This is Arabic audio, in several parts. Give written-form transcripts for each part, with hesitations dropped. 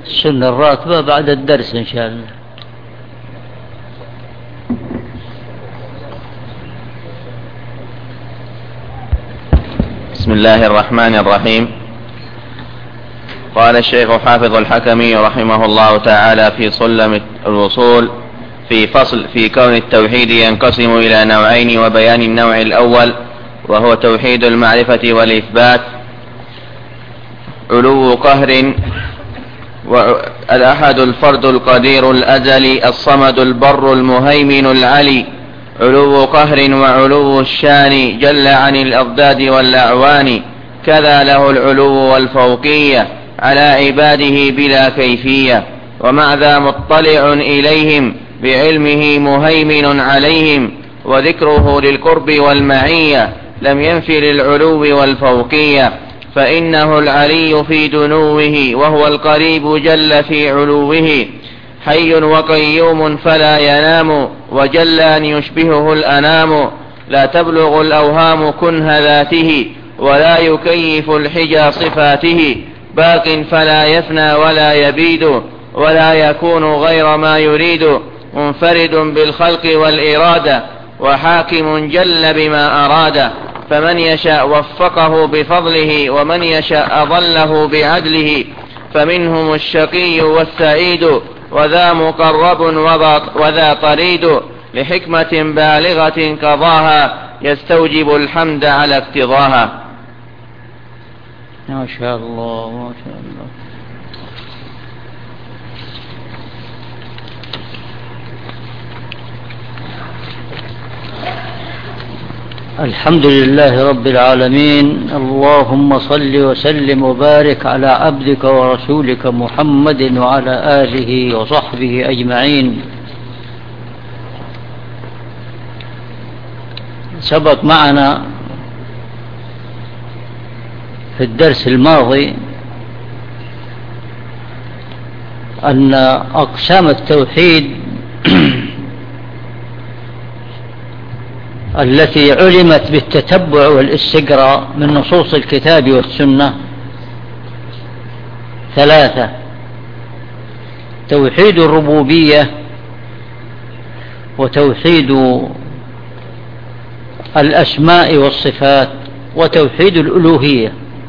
السنة الراتبة بعد الدرس إن شاء الله. بسم الله الرحمن الرحيم. قال الشيخ حافظ الحكمي رحمه الله تعالى في سلم الوصول في فصل في كون التوحيد ينقسم إلى نوعين وبيان النوع الأول وهو توحيد المعرفة والإثبات. علو قهر الأحد الفرد القدير الأزلي الصمد البر المهيمن العلي. علو قهر وعلو الشان جل عن الأضداد والأعوان. كذا له العلو والفوقية على عباده بلا كيفية. ومع ذا مطلع إليهم بعلمه مهيمن عليهم. وذكره للقرب والمعية لم ينف للعلو والفوقية. فإنه العلي في دنوه وهو القريب جل في علوه. حي وقيوم فلا ينام وجل أن يشبهه الأنام. لا تبلغ الأوهام كنه ذاته ولا يكيف الحجى صفاته. باق فلا يفنى ولا يبيد ولا يكون غير ما يريد. منفرد بالخلق والإرادة وحاكم جل بما أراد. فمن يشاء وفقه بفضله ومن يشاء أضله بعدله. فمنهم الشقي والسعيد وذا مقرب وذا طريد. لحكمة بالغة قضاها يستوجب الحمد على اقتضاها. ما شاء الله ما شاء الله. الحمد لله رب العالمين. اللهم صل وسلم وبارك على عبدك ورسولك محمد وعلى آله وصحبه أجمعين. سبق معنا في الدرس الماضي أن أقسام التوحيد التي علمت بالتتبع والاستقراء من نصوص الكتاب والسنة ثلاثة: توحيد الربوبية، وتوحيد الأسماء والصفات، وتوحيد الألوهية.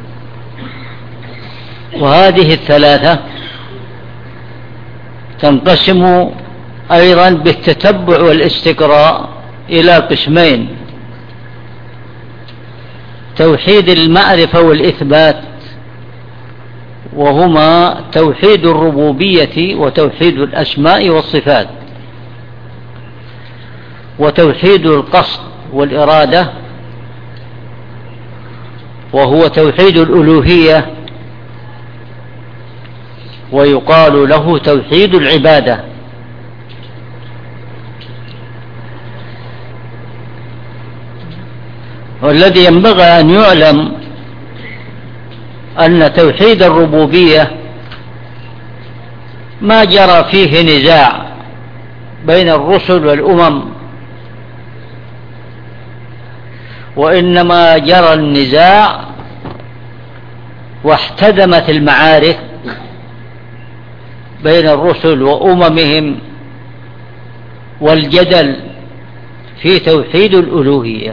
وهذه الثلاثة تنقسم أيضا بالتتبع والاستقراء إلى قسمين: توحيد المعرفة والإثبات، وهما توحيد الربوبية وتوحيد الأسماء والصفات، وتوحيد القصد والإرادة، وهو توحيد الألوهية، ويقال له توحيد العبادة. والذي ينبغي أن يعلم أن توحيد الربوبية ما جرى فيه نزاع بين الرسل والأمم، وإنما جرى النزاع واحتدمت المعارك بين الرسل وأممهم والجدل في توحيد الألوهية.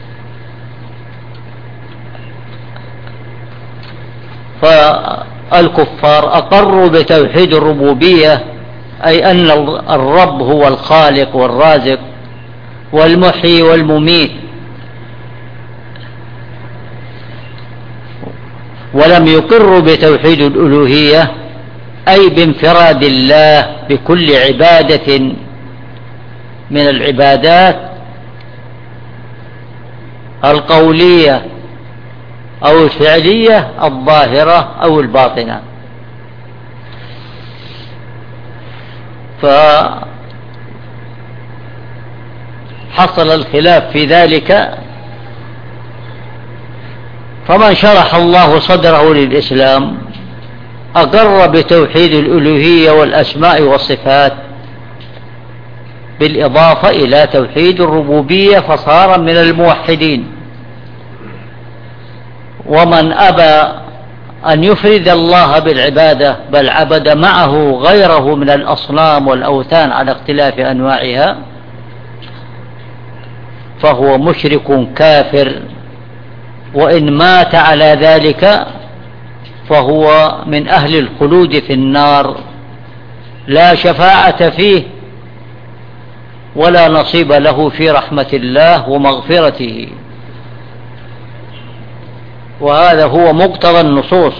فالكفار أقروا بتوحيد الربوبية، أي أن الرب هو الخالق والرازق والمحيي والمميت، ولم يقروا بتوحيد الألوهية، أي بانفراد الله بكل عبادة من العبادات القولية أو الفعلية الظاهرة أو الباطنة. فحصل الخلاف في ذلك، فمن شرح الله صدره للإسلام أقر بتوحيد الألوهية والأسماء والصفات بالإضافة إلى توحيد الربوبية فصار من الموحدين. ومن أبى أن يفرد الله بالعبادة، بل عبد معه غيره من الأصنام والأوثان على اختلاف أنواعها، فهو مشرك كافر، وإن مات على ذلك فهو من أهل الخلود في النار، لا شفاعة فيه ولا نصيب له في رحمة الله ومغفرته. وهذا هو مقتضى النصوص.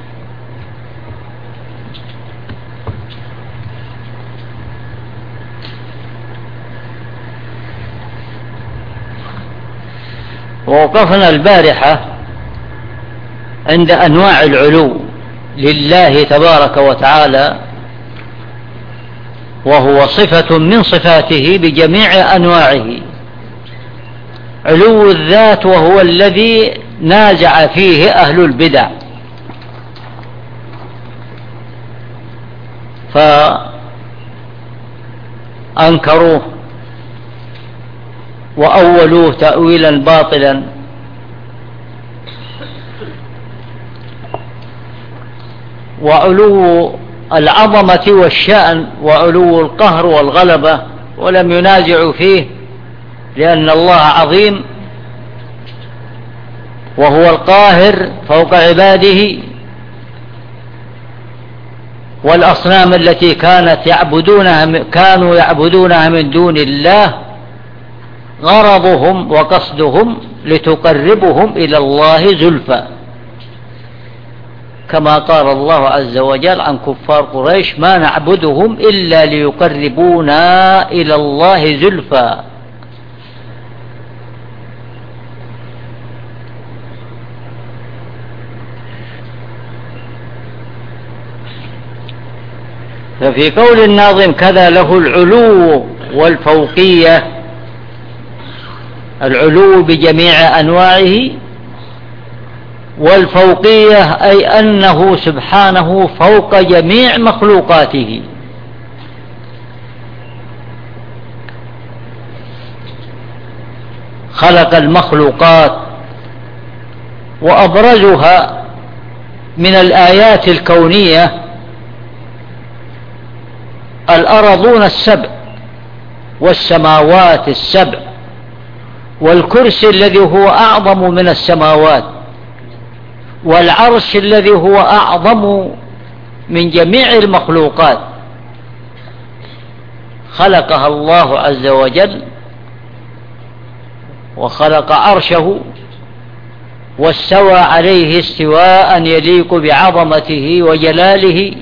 ووقفنا البارحة عند أنواع العلو لله تبارك وتعالى، وهو صفة من صفاته بجميع أنواعه. علو الذات وهو الذي نازع فيه أهل البدع، فأنكروه وأولوه تأويلا باطلا. وعلو العظمة والشأن وعلو القهر والغلبة، ولم ينازعوا فيه، لأن الله عظيم وهو القاهر فوق عباده. والأصنام التي كانوا يعبدونها من دون الله غرضهم وقصدهم لتقربهم إلى الله زلفى، كما قال الله عز وجل عن كفار قريش: ما نعبدهم إلا ليقربونا إلى الله زلفى. ففي قول الناظم: كذا له العلو والفوقية، العلو بجميع أنواعه، والفوقية أي أنه سبحانه فوق جميع مخلوقاته. خلق المخلوقات، وأبرزها من الآيات الكونية الأرضون السبع والسماوات السبع، والكرسي الذي هو أعظم من السماوات، والعرش الذي هو أعظم من جميع المخلوقات. خلقها الله عز وجل، وخلق عرشه، واستوى عليه استواء يليق بعظمته وجلاله.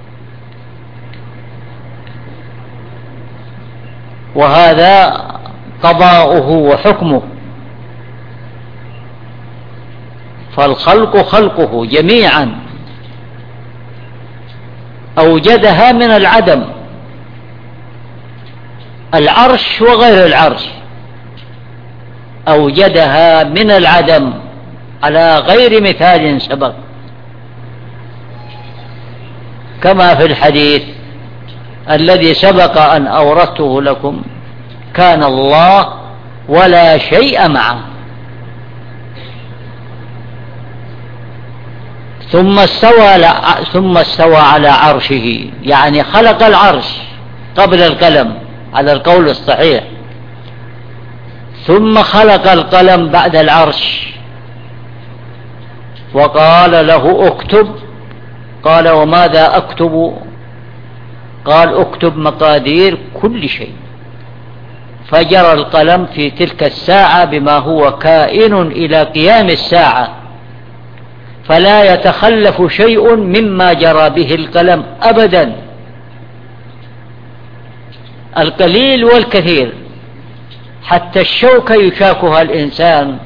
وهذا قضاؤه وحكمه. فالخلق خلقه جميعا، أوجدها من العدم، العرش وغير العرش أوجدها من العدم على غير مثال سبق، كما في الحديث الذي سبق أن أوردته لكم: كان الله ولا شيء معه، ثم استوى على عرشه، يعني خلق العرش قبل القلم على القول الصحيح، ثم خلق القلم بعد العرش، وقال له: اكتب. قال: وماذا أكتب؟ قال: اكتب مقادير كل شيء. فجرى القلم في تلك الساعة بما هو كائن إلى قيام الساعة، فلا يتخلف شيء مما جرى به القلم أبدا، القليل والكثير، حتى الشوكة يشاكها الإنسان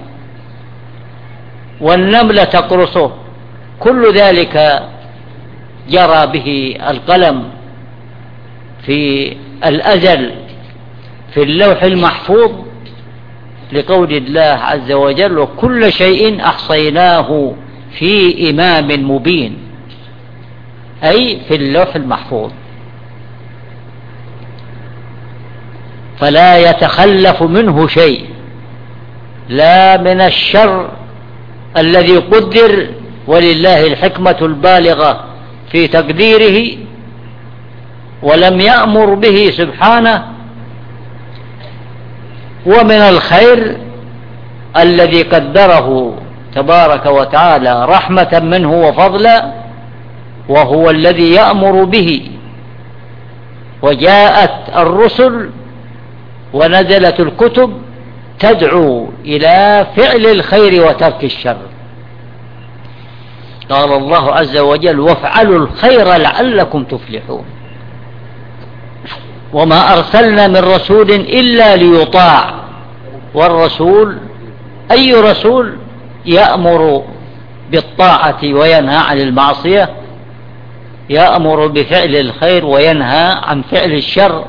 والنملة تقرصه، كل ذلك جرى به القلم في الأزل في اللوح المحفوظ، لقول الله عز وجل: وكل شيء أحصيناه في إمام مبين، أي في اللوح المحفوظ. فلا يتخلف منه شيء، لا من الشر الذي قدر ولله الحكمة البالغة في تقديره، ولم يأمر به سبحانه. ومن الخير الذي قدره تبارك وتعالى رحمة منه وفضلا، وهو الذي يأمر به، وجاءت الرسل ونزلت الكتب تدعو إلى فعل الخير وترك الشر. قال الله عز وجل: وافعلوا الخير لعلكم تفلحون. وما أرسلنا من رسول إلا ليطاع. والرسول أي رسول؟ يأمر بالطاعة وينهى عن المعصية، يأمر بفعل الخير وينهى عن فعل الشر،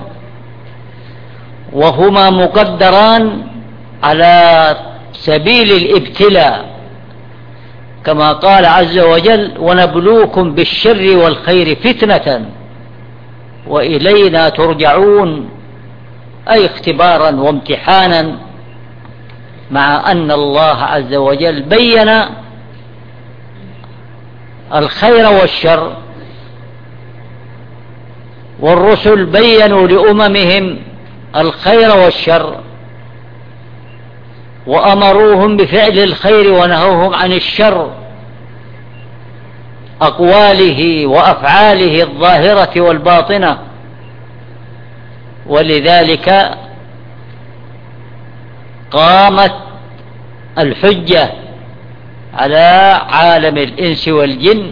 وهما مقدران على سبيل الابتلاء، كما قال عز وجل: ونبلوكم بالشر والخير فتنة وإلينا ترجعون، أي اختبارا وامتحانا، مع أن الله عز وجل بين الخير والشر، والرسل بينوا لأممهم الخير والشر، وأمروهم بفعل الخير ونهوهم عن الشر، أقواله وأفعاله الظاهرة والباطنة. ولذلك قامت الحجة على عالم الإنس والجن،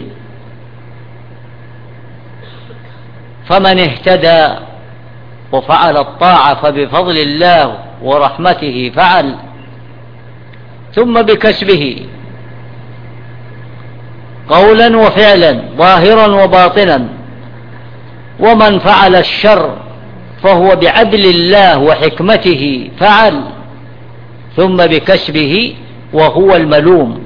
فمن اهتدى وفعل الطاعة فبفضل الله ورحمته فعل، ثم بكسبه قولا وفعلا ظاهرا وباطنا. ومن فعل الشر فهو بعدل الله وحكمته فعل، ثم بكسبه وهو الملوم،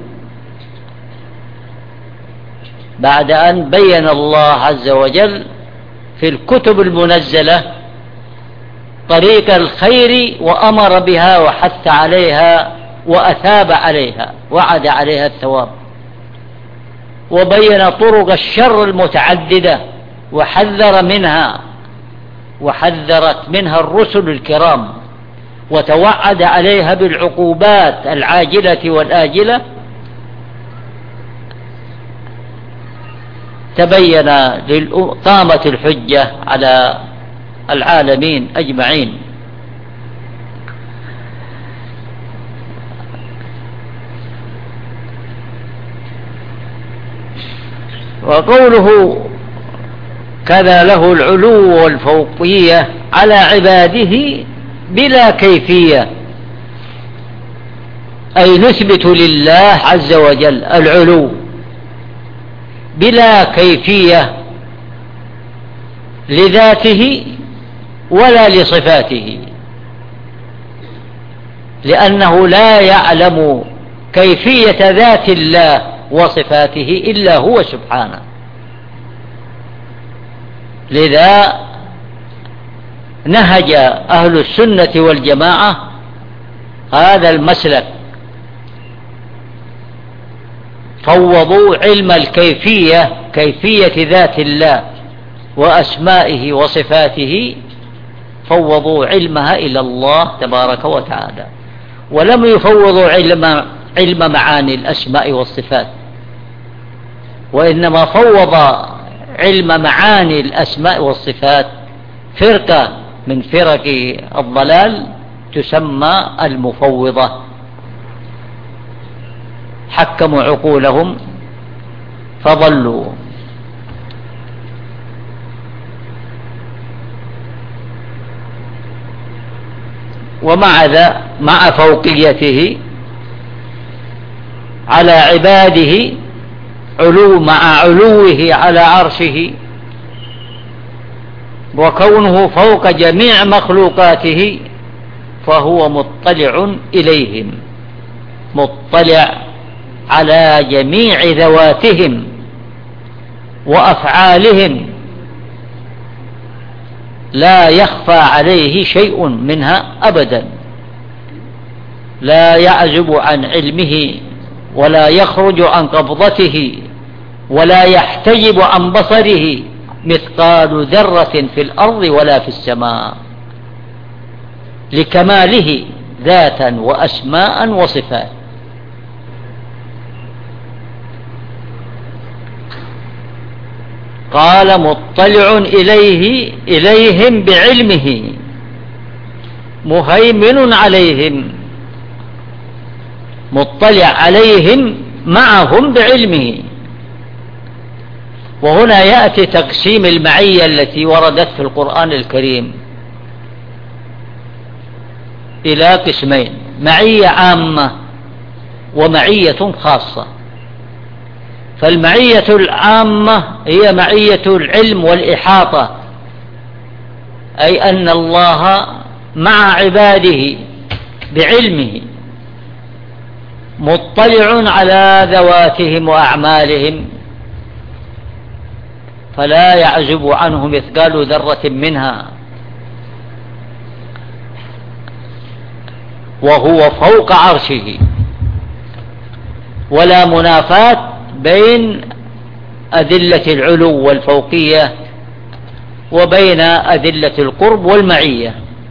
بعد أن بين الله عز وجل في الكتب المنزلة طريق الخير وأمر بها وحث عليها وأثاب عليها، وعد عليها الثواب، وبين طرق الشر المتعددة وحذر منها، وحذرت منها الرسل الكرام، وتوعد عليها بالعقوبات العاجلة والآجلة. تبين قامت الحجة على العالمين أجمعين. وقوله: كذا له العلو والفوقية على عباده بلا كيفية، أي نثبت لله عز وجل العلو بلا كيفية لذاته ولا لصفاته، لأنه لا يعلم كيفية ذات الله وصفاته إلا هو سبحانه. لذا نهج أهل السنة والجماعة هذا المسلك، فوضوا علم الكيفية، كيفية ذات الله وأسمائه وصفاته، فوضوا علمها إلى الله تبارك وتعالى، ولم يفوضوا علم معاني الأسماء والصفات، وإنما فوض علم معاني الأسماء والصفات فرقة من فرق الضلال تسمى المفوضة، حكموا عقولهم فضلوا. مع فوقيته على عباده علو مع علوه على عرشه، وكونه فوق جميع مخلوقاته، فهو مطلع إليهم، مطلع على جميع ذواتهم وأفعالهم، لا يخفى عليه شيء منها أبدا، لا يعزب عن علمه ولا يخرج عن قبضته ولا يحتجب عن بصره مثقال ذرة في الأرض ولا في السماء، لكماله ذاتا وأسماء وصفات. قال مطلع إليهم بعلمه مهيمن عليهم، مطلع عليهم معهم بعلمه. وهنا يأتي تقسيم المعية التي وردت في القرآن الكريم إلى قسمين: معية عامة ومعية خاصة. فالمعية العامة هي معية العلم والإحاطة، أي أن الله مع عباده بعلمه، مطلع على ذواتهم وأعمالهم، فلا يعزب عنه مثقال ذرة منها، وهو فوق عرشه. ولا منافاة بين أدلة العلو والفوقية وبين أدلة القرب والمعية،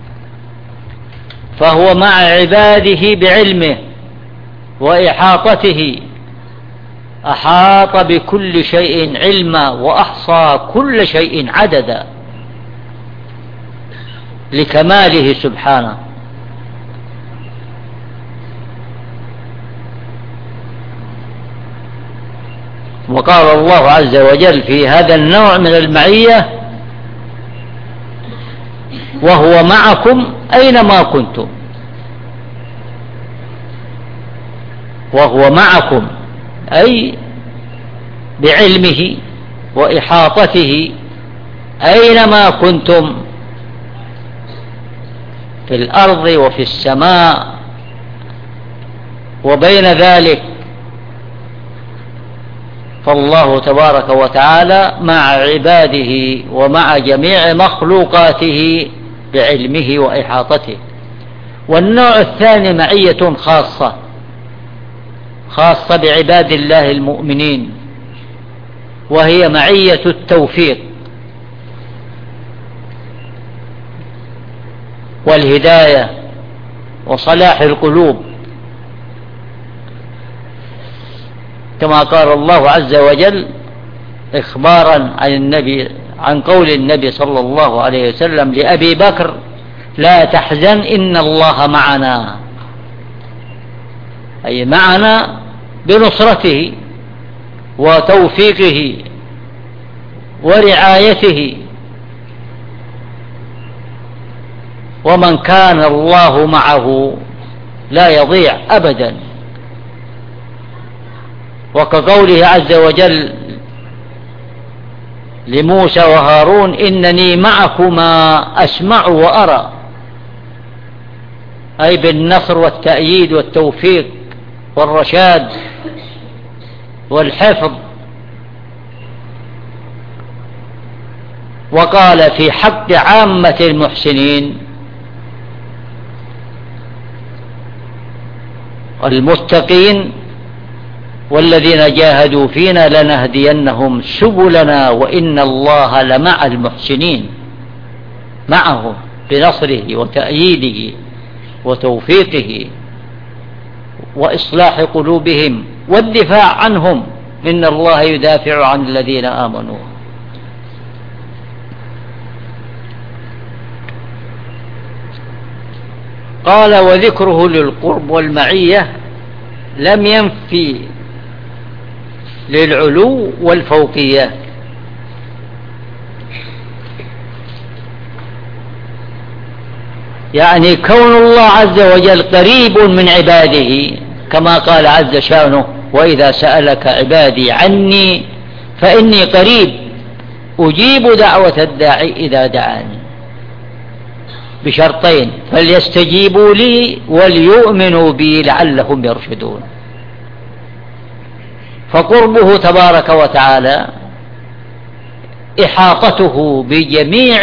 فهو مع عباده بعلمه وإحاطته، أحاط بكل شيء علما وأحصى كل شيء عددا لكماله سبحانه. وقال الله عز وجل في هذا النوع من المعية: وهو معكم أينما كنتم. وهو معكم أي بعلمه وإحاطته أينما كنتم في الأرض وفي السماء وبين ذلك، فالله تبارك وتعالى مع عباده ومع جميع مخلوقاته بعلمه وإحاطته. والنوع الثاني معية خاصة بعباد الله المؤمنين، وهي معية التوفيق والهداية وصلاح القلوب، كما قال الله عز وجل إخبارا عن قول النبي صلى الله عليه وسلم لأبي بكر: لا تحزن إن الله معنا، أي معنا بنصرته وتوفيقه ورعايته. ومن كان الله معه لا يضيع أبدا. وكقوله عز وجل لموسى وهارون: إنني معكما أسمع وأرى، أي بالنصر والتأييد والتوفيق والرشاد والحفظ. وقال في حق عامة المحسنين المتقين: والذين جاهدوا فينا لنهدينهم سبلنا وإن الله لمع المحسنين، معهم بنصره وتأييده وتوفيقه وإصلاح قلوبهم والدفاع عنهم، إن الله يدافع عن الذين آمنوا. قال: وذكره للقرب والمعية لم ينفي للعلو والفوقية، يعني كون الله عز وجل قريب من عباده، كما قال عز شانه: وإذا سألك عبادي عني فإني قريب أجيب دعوة الداعي إذا دعاني، بشرطين: فليستجيبوا لي وليؤمنوا بي لعلهم يرشدون. فقربه تبارك وتعالى إحاطته بجميع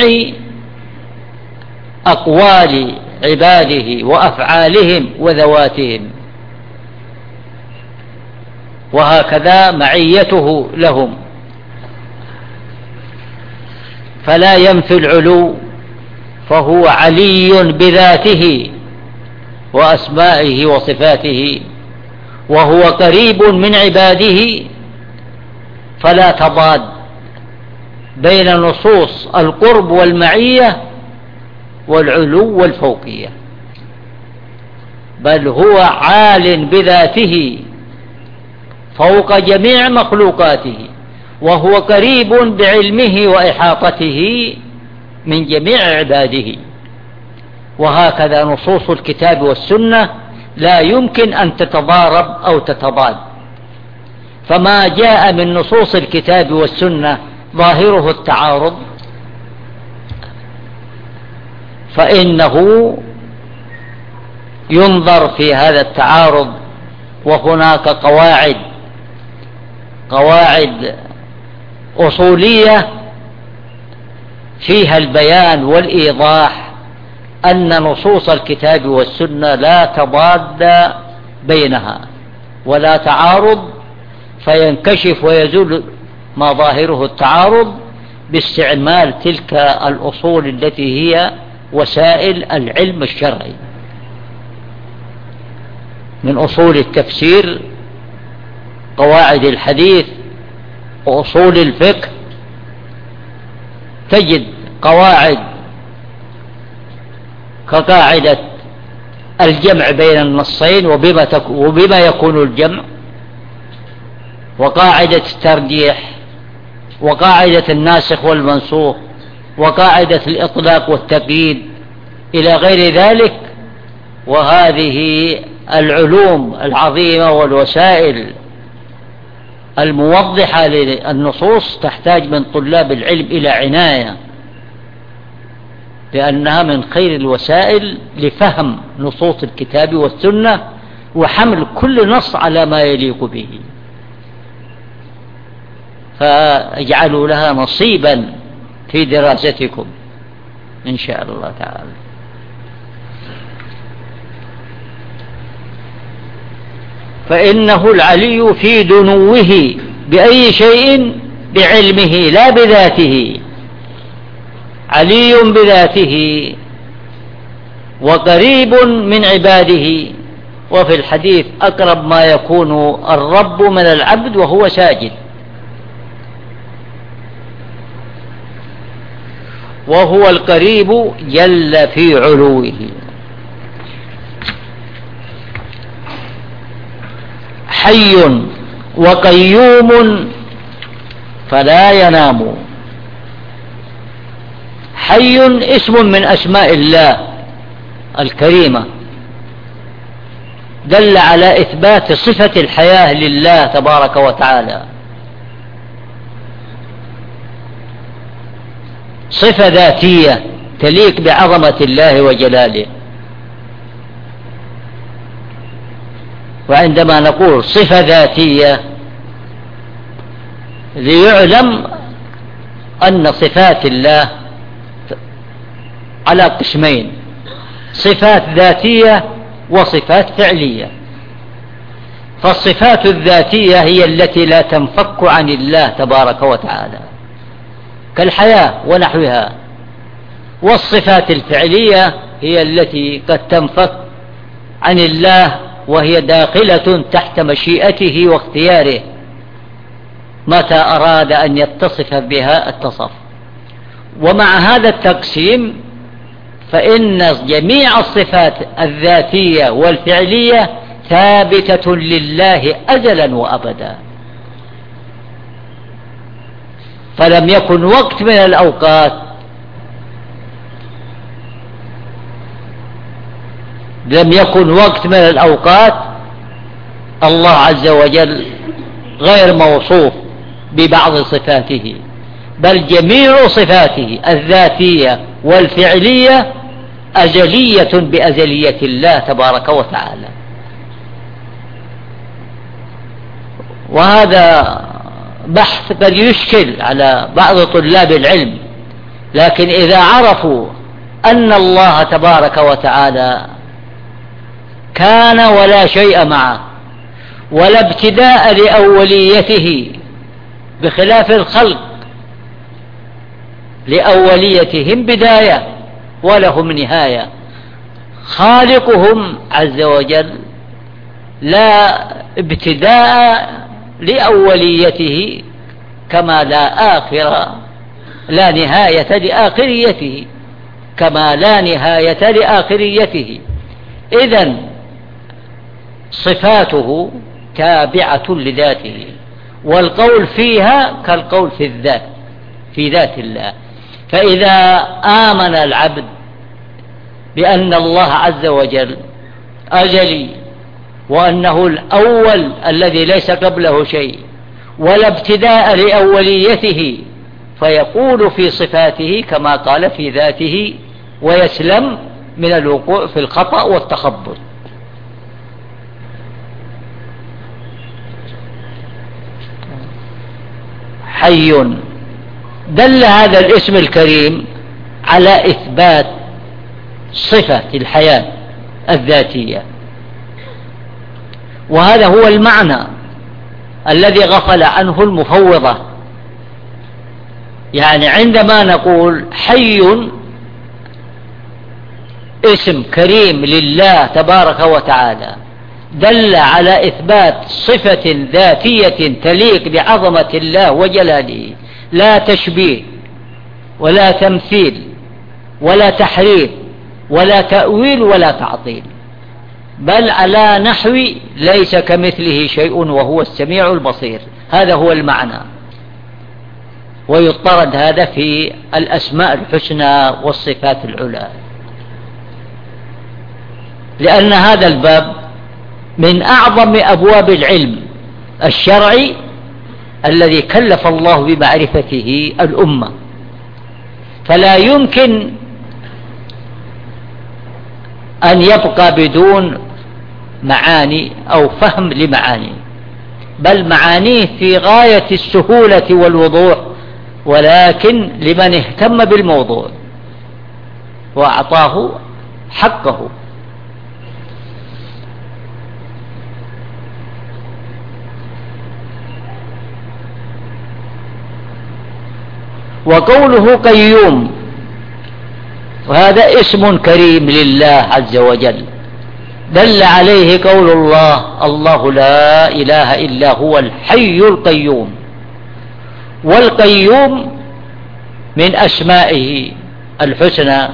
أقوال عباده وأفعالهم وذواتهم، وهكذا معيته لهم. فلا ينفي العلو، فهو علي بذاته وأسمائه وصفاته، وهو قريب من عباده، فلا تضاد بين نصوص القرب والمعية والعلو والفوقية، بل هو عال بذاته فوق جميع مخلوقاته، وهو قريب بعلمه وإحاطته من جميع عباده. وهكذا نصوص الكتاب والسنة لا يمكن أن تتضارب أو تتضاد، فما جاء من نصوص الكتاب والسنة ظاهره التعارض فإنه ينظر في هذا التعارض، وهناك قواعد أصولية فيها البيان والإيضاح أن نصوص الكتاب والسنة لا تضاد بينها ولا تعارض، فينكشف ويزول ما ظاهره التعارض باستعمال تلك الأصول التي هي وسائل العلم الشرعي، من أصول التفسير، قواعد الحديث، وأصول الفقه. تجد قواعد كقاعدة الجمع بين النصين وبما يكون الجمع، وقاعدة الترجيح، وقاعدة الناسخ والمنسوخ، وقاعدة الإطلاق والتقييد إلى غير ذلك. وهذه العلوم العظيمة والوسائل الموضحة للنصوص تحتاج من طلاب العلم إلى عناية، لأنها من خير الوسائل لفهم نصوص الكتاب والسنة وحمل كل نص على ما يليق به، فاجعلوا لها نصيبا في دراستكم إن شاء الله تعالى. فإنه العلي في دنوه بأي شيء؟ بعلمه لا بذاته، علي بذاته وقريب من عباده. وفي الحديث أقرب ما يكون الرب من العبد وهو ساجد، وهو القريب جل في علوه. حي وقيوم فلا ينام. حي اسم من أسماء الله الكريمة، دل على إثبات صفة الحياة لله تبارك وتعالى، صفة ذاتية تليق بعظمة الله وجلاله. وعندما نقول صفة ذاتية ليعلم أن صفات الله على قسمين: صفات ذاتية وصفات فعلية. فالصفات الذاتية هي التي لا تنفك عن الله تبارك وتعالى كالحياة ونحوها، والصفات الفعلية هي التي قد تنفك عن الله وهي داخلة تحت مشيئته واختياره، متى أراد أن يتصف بها اتصف. ومع هذا التقسيم فإن جميع الصفات الذاتية والفعلية ثابتة لله أزلا وأبدا، فلم يكن وقت من الأوقات الله عز وجل غير موصوف ببعض صفاته، بل جميع صفاته الذاتية والفعلية أزلية بأزلية الله تبارك وتعالى. وهذا بحث قد يشكل على بعض طلاب العلم، لكن إذا عرفوا أن الله تبارك وتعالى كان ولا شيء معه، ولا ابتداء لأوليته، بخلاف الخلق لأوليتهم بداية ولهم نهاية. خالقهم عز وجل لا ابتداء لأوليته، كما لا نهاية لآخريته، كما لا نهاية لآخريته. إذن صفاته تابعة لذاته، والقول فيها كالقول في الذات، في ذات الله. فإذا آمن العبد بأن الله عز وجل أزلي، وأنه الأول الذي ليس قبله شيء، ولا ابتداء لأوليته، فيقول في صفاته كما قال في ذاته، ويسلم من الوقوع في الخطأ والتخبط. حي، دل هذا الاسم الكريم على إثبات صفة الحياة الذاتية، وهذا هو المعنى الذي غفل عنه المفوضة. يعني عندما نقول حي اسم كريم لله تبارك وتعالى، دل على إثبات صفة ذاتية تليق بعظمة الله وجلاله، لا تشبيه ولا تمثيل ولا تحريف ولا تأويل ولا تعطيل، بل على نحو ليس كمثله شيء وهو السميع البصير. هذا هو المعنى، ويطرد هذا في الأسماء الحسنى والصفات العلى، لأن هذا الباب من أعظم أبواب العلم الشرعي الذي كلف الله بمعرفته الأمة، فلا يمكن أن يبقى بدون معاني أو فهم لمعاني، بل معانيه في غاية السهولة والوضوح، ولكن لمن اهتم بالموضوع وأعطاه حقه. وقوله قيوم، وهذا اسم كريم لله عز وجل، دل عليه قول الله: الله لا إله إلا هو الحي القيوم. والقيوم من أسمائه الحسنى،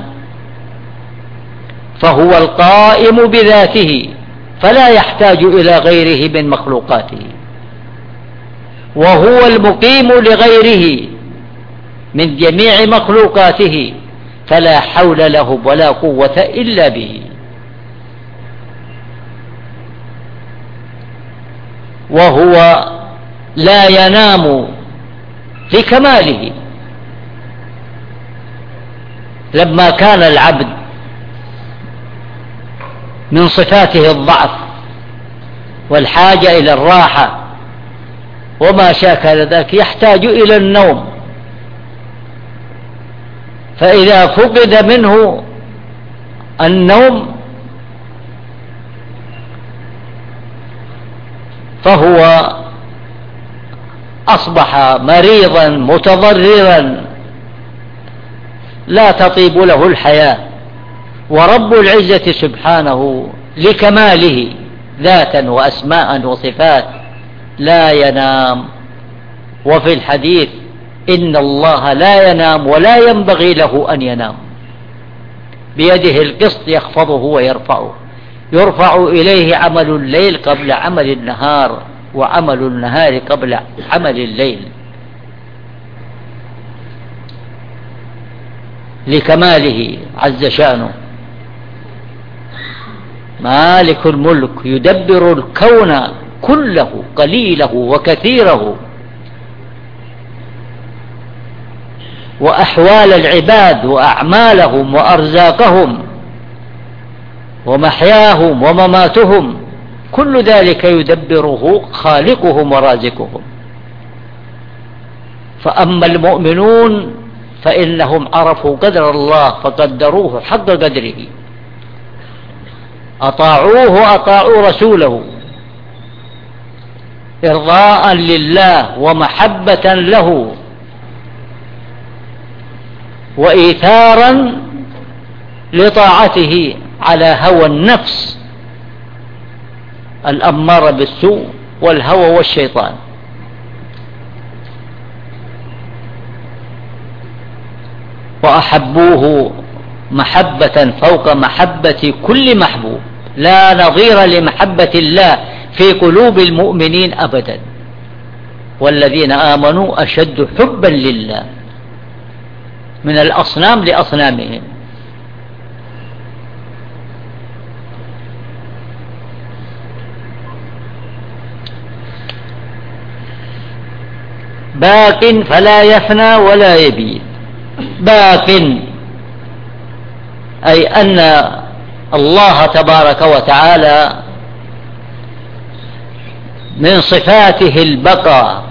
فهو القائم بذاته فلا يحتاج إلى غيره من مخلوقاته، وهو المقيم لغيره من جميع مخلوقاته، فلا حول له ولا قوة إلا به. وهو لا ينام لكماله. لما كان العبد من صفاته الضعف والحاجة إلى الراحة وما شاكل ذلك، يحتاج إلى النوم، فإذا فقد منه النوم فهو أصبح مريضا متضررا لا تطيب له الحياة. ورب العزة سبحانه لكماله ذاتا وأسماء وصفات لا ينام. وفي الحديث: إن الله لا ينام ولا ينبغي له أن ينام، بيده القسط يخفضه ويرفعه، يرفع إليه عمل الليل قبل عمل النهار، وعمل النهار قبل عمل الليل، لكماله عز شأنه. مالك الملك يدبر الكون كله قليله وكثيره، وأحوال العباد وأعمالهم وأرزاقهم ومحياهم ومماتهم، كل ذلك يدبره خالقهم ورازقهم. فأما المؤمنون فإنهم عرفوا قدر الله فقدروه حق قدره، أطاعوه وأطاعوا رسوله، إرضاء لله ومحبة له وإيثارا لطاعته على هوى النفس الأمارة بالسوء والهوى والشيطان. وأحبوه محبة فوق محبة كل محبوب، لا نظير لمحبة الله في قلوب المؤمنين أبدا، والذين آمنوا أشد حبا لله من الأصنام لأصنامهم. باق فلا يفنى ولا يبيد. باق أي أن الله تبارك وتعالى من صفاته البقاء،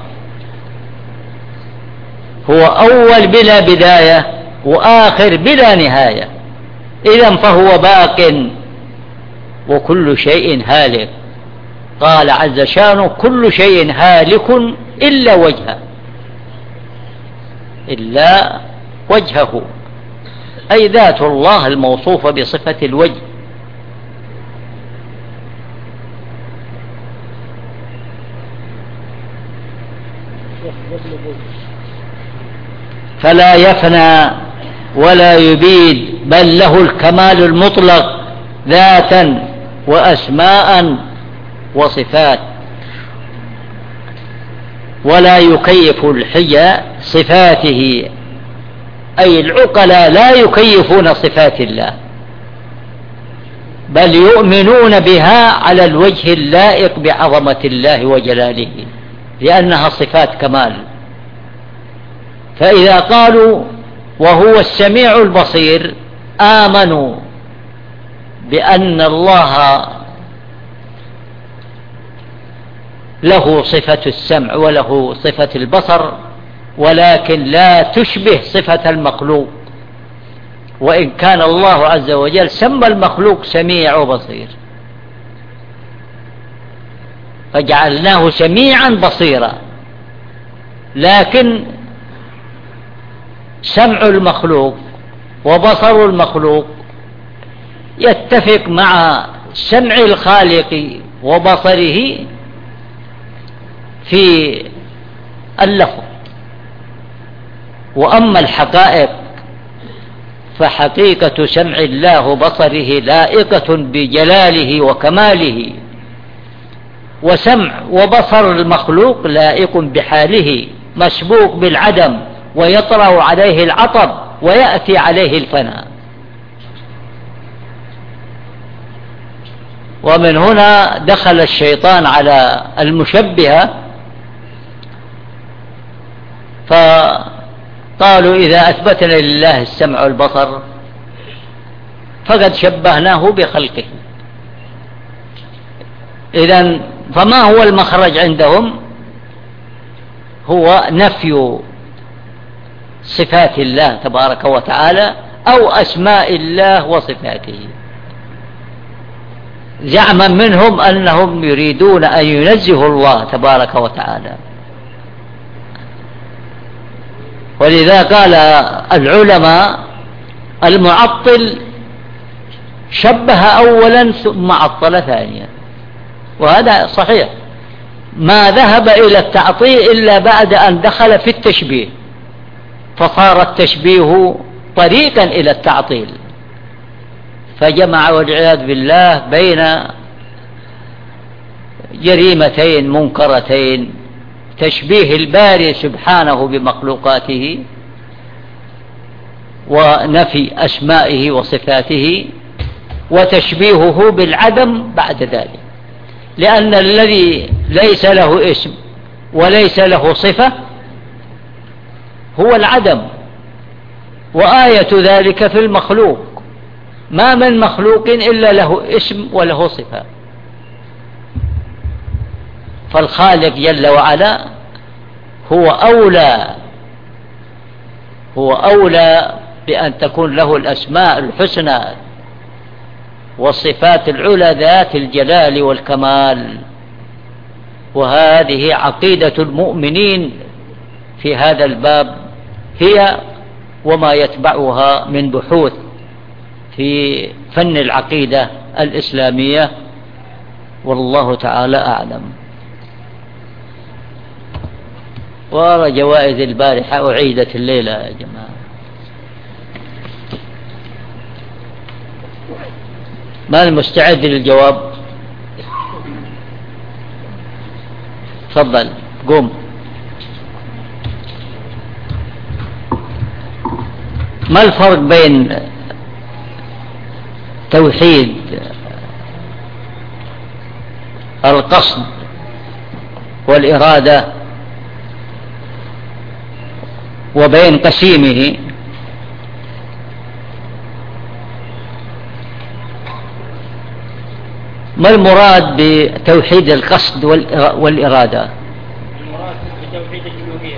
هو أول بلا بداية وآخر بلا نهاية، إذن فهو باق وكل شيء هالك. قال عز شانه: كل شيء هالك إلا وجهه، إلا وجهه، أي ذات الله الموصوفة بصفة الوجه. فلا يفنى ولا يبيد، بل له الكمال المطلق ذاتا وأسماء وصفات. ولا يكيف الحي صفاته، أي العقلاء لا يكيفون صفات الله، بل يؤمنون بها على الوجه اللائق بعظمة الله وجلاله، لأنها صفات كمال. فإذا قالوا وهو السميع البصير آمنوا بأن الله له صفة السمع وله صفة البصر، ولكن لا تشبه صفة المخلوق، وإن كان الله عز وجل سمى المخلوق سميع وبصير، فجعلناه سميعا بصيرا، لكن سمع المخلوق وبصر المخلوق يتفق مع سمع الخالق وبصره في اللفظ. وأما الحقائق فحقيقة سمع الله وبصره لائقة بجلاله وكماله، وسمع وبصر المخلوق لائق بحاله، مسبوق بالعدم ويطرأ عليه العطب ويأتي عليه الفناء. ومن هنا دخل الشيطان على المشبهة فقالوا: إذا أثبتنا لله السمع والبصر فقد شبهناه بخلقه. إذن فما هو المخرج عندهم؟ هو نفي صفات الله تبارك وتعالى أو أسماء الله وصفاته، زعما منهم أنهم يريدون أن ينزهوا الله تبارك وتعالى. ولذا قال العلماء: المعطل شبه أولا ثم عطل ثانيا، وهذا صحيح، ما ذهب إلى التعطيل إلا بعد أن دخل في التشبيه، فصار التشبيه طريقا إلى التعطيل، فجمع والعياذ بالله بين جريمتين منكرتين: تشبيه الباري سبحانه بمخلوقاته ونفي أسمائه وصفاته، وتشبيهه بالعدم بعد ذلك، لأن الذي ليس له اسم وليس له صفة هو العدم، وآية ذلك في المخلوق، ما من مخلوق إلا له اسم وله صفة. فالخالق جل وعلا هو أولى بأن تكون له الأسماء الحسنى والصفات العلى ذات الجلال والكمال، وهذه عقيدة المؤمنين في هذا الباب، هي وما يتبعها من بحوث في فن العقيدة الإسلامية، والله تعالى أعلم. وأرى جوائز البارحة أعيدت الليلة يا جماعة. ما المستعد للجواب؟ تفضل قوم. ما الفرق بين توحيد القصد والإرادة وبين قسيمه؟ ما المراد بتوحيد القصد والإرادة؟ المراد بتوحيد الألوهية.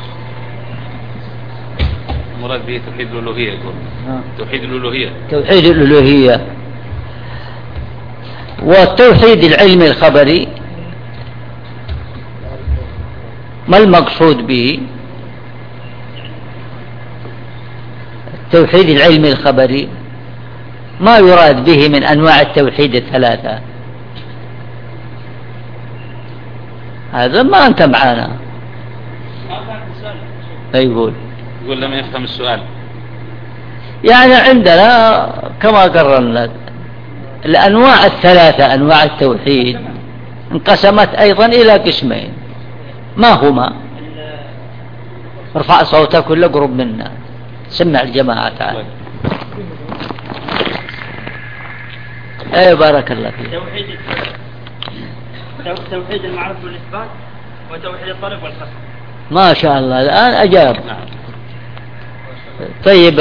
المراد به توحيد الألوهية. يقول توحيد الألوهية. توحيد الألوهية. والتوحيد العلمي الخبري ما المقصود به؟ التوحيد العلمي الخبري ما يراد به من أنواع التوحيد الثلاثة؟ هذا ما أنت معنا. يقول لم يفهم السؤال. يعني عندنا كما قررنا الأنواع الثلاثة، أنواع التوحيد انقسمت أيضا إلى قسمين، ما هما؟ ارفع صوتك ولا قرب منا، سمع الجماعة تعالى. ايه بارك الله فيك. توحيد المعرفة والإثبات، وتوحيد الطلب والقصد. ما شاء الله الآن أجاب. طيب،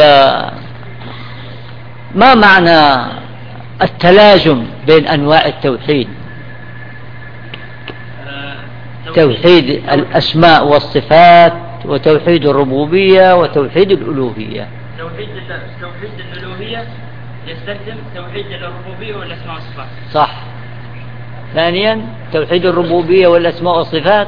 ما معنى التلازم بين أنواع التوحيد؟ توحيد الأسماء والصفات، وتوحيد الربوبية، وتوحيد الألوهية. توحيد الألوهية يستخدم توحيد الربوبية والأسماء والصفات. صح. ثانيا توحيد الربوبية والأسماء والصفات.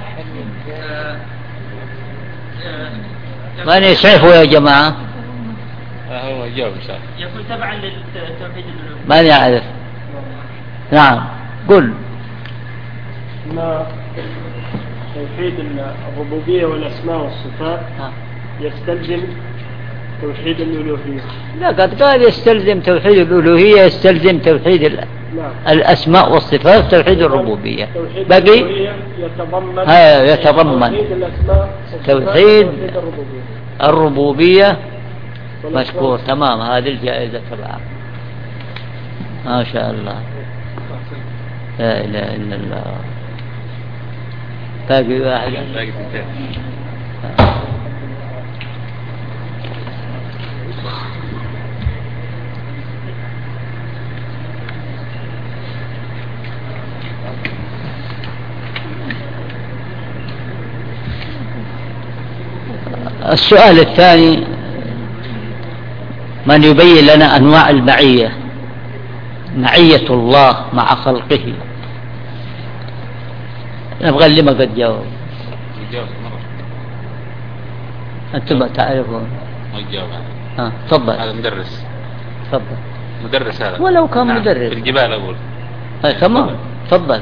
من يسعفه يا جماعة؟ هو يجاوب إن شاء الله. يكون تبعا للتوحيد الألوهية. من يعرف؟ نعم قل. ما توحيد الربوبية والأسماء والصفات يستلزم توحيد الألوهية. لا، قد قال يستلزم توحيد الألوهية، يستلزم توحيد الأسماء والصفات، توحيد الربوبية. بقي يتضمن توحيد الربوبية. مشكور، تمام، هذه الجائزة تبعها. ما شاء الله، لا إله إلا الله. باقي واحد. السؤال الثاني: من يبين لنا أنواع المعية، معية الله مع خلقه؟ نبغى اللي ما قد جاوب. أنتم تعرفون. تفضل. هذا مدرس. تفضل. مدرس هذا. ولو كان مدرس. في الجبال أقول. تمام. تفضل.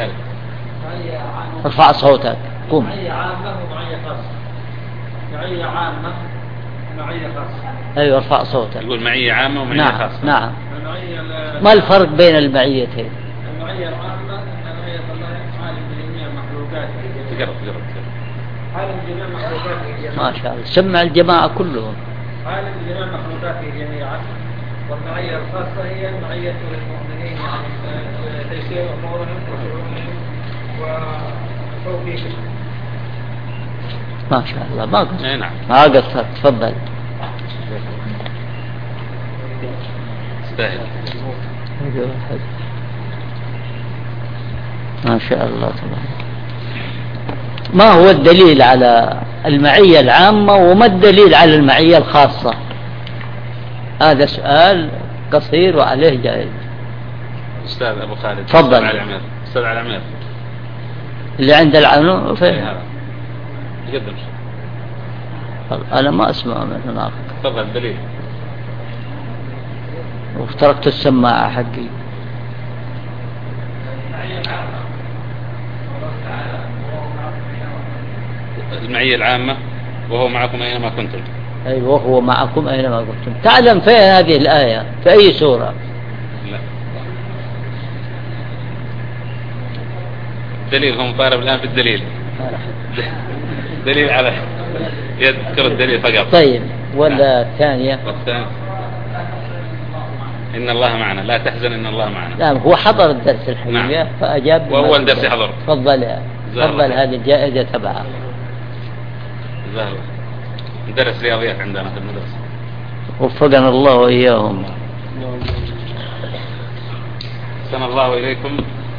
ارفع صوتك. قم. معية عامة ومعية خاصة. معية عامة ومعية خاصة. أيوة، ارفع صوتك. يقول معية عامة ومعية خاصة. نعم. ما الفرق بين المعيتين؟ المعية العامة أن معية الله عالم بجميع مخلوقاته. تقرب. عالم بجميع مخلوقاته. ما شاء الله، سمع الجماعة كلهم. عالم بجميع مخلوقاته جميعا. والمعية الخاصة هي معية للمؤمنين، يعني تيسير أمورهم وشؤونهم وتوفيقهم. ما شاء الله، ما قصرت. نعم. ما قصرت. تفضل. استاهل. ما شاء الله تبارك. ما هو الدليل على المعية العامة وما الدليل على المعية الخاصة؟ هذا سؤال قصير وعليه جائزة. أستاذ أبو خالد. تفضل. أستاذ علي عمير. اللي عند العنو فين؟ يقدم. أنا ما أسمع من هناك. تفضل الدليل. وتركت السماعة حقي. المعية العامة وهو معكم أينما كنتم. أيوة وهو معكم أينما كنتم. تعلم فين هذه الآية؟ في أي سورة؟ لا. دليل هم طالب الآن في الدليل. دليل على يذكر الدليل فقط. طيب ولا الثانية؟ والثانية إن الله معنا لا تحزن إن الله معنا. نعم هو حضر الدرس الحقيقة. نعم. فأجاب. وأول درس حضر. تفضل هذه الجائزة تبعها. زهر. درس رياضيات عندنا في المدرسة. وفقنا الله وإياهم. أحسن الله إليكم.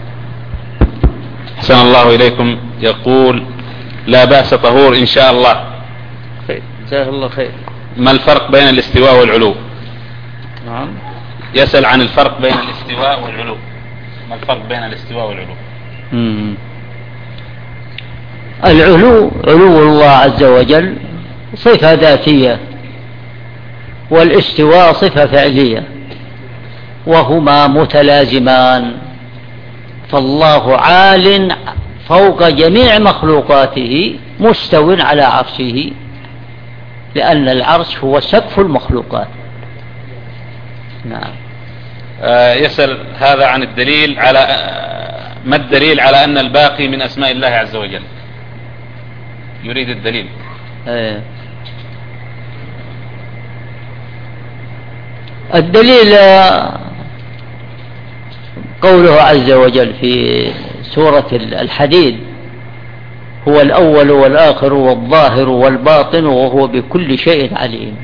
أحسن الله إليكم. يقول لا بأس طهور إن شاء الله. خير جزاه الله خير. ما الفرق بين الاستواء والعلو؟ نعم. يسأل عن الفرق بين الاستواء والعلو. ما الفرق بين الاستواء والعلو؟ العلو علو الله عز وجل صفة ذاتية، والاستواء صفة فعلية، وهما متلازمان. فالله عال فوق جميع مخلوقاته مستو على عرشه، لأن العرش هو سقف المخلوقات. نعم. يسأل هذا عن الدليل على ما الدليل على أن الباقي من أسماء الله عز وجل؟ يريد الدليل. الدليل قوله عز وجل في سورة الحديد: هو الأول والآخر والظاهر والباطن وهو بكل شيء عليم.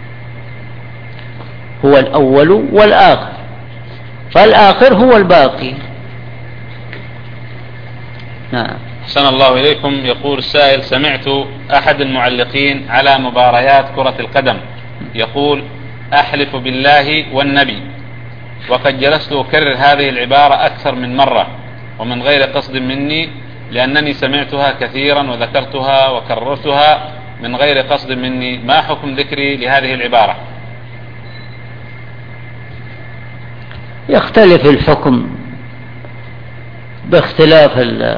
هو الأول والآخر، فالآخر هو الباقي. نعم. أحسن الله إليكم. يقول السائل: سمعت أحد المعلقين على مباريات كرة القدم يقول: أحلف بالله والنبي، وقد جلست أكرر هذه العبارة أكثر من مرة ومن غير قصد مني، لأنني سمعتها كثيرا وذكرتها وكررتها من غير قصد مني. ما حكم ذكري لهذه العبارة؟ يختلف الحكم باختلاف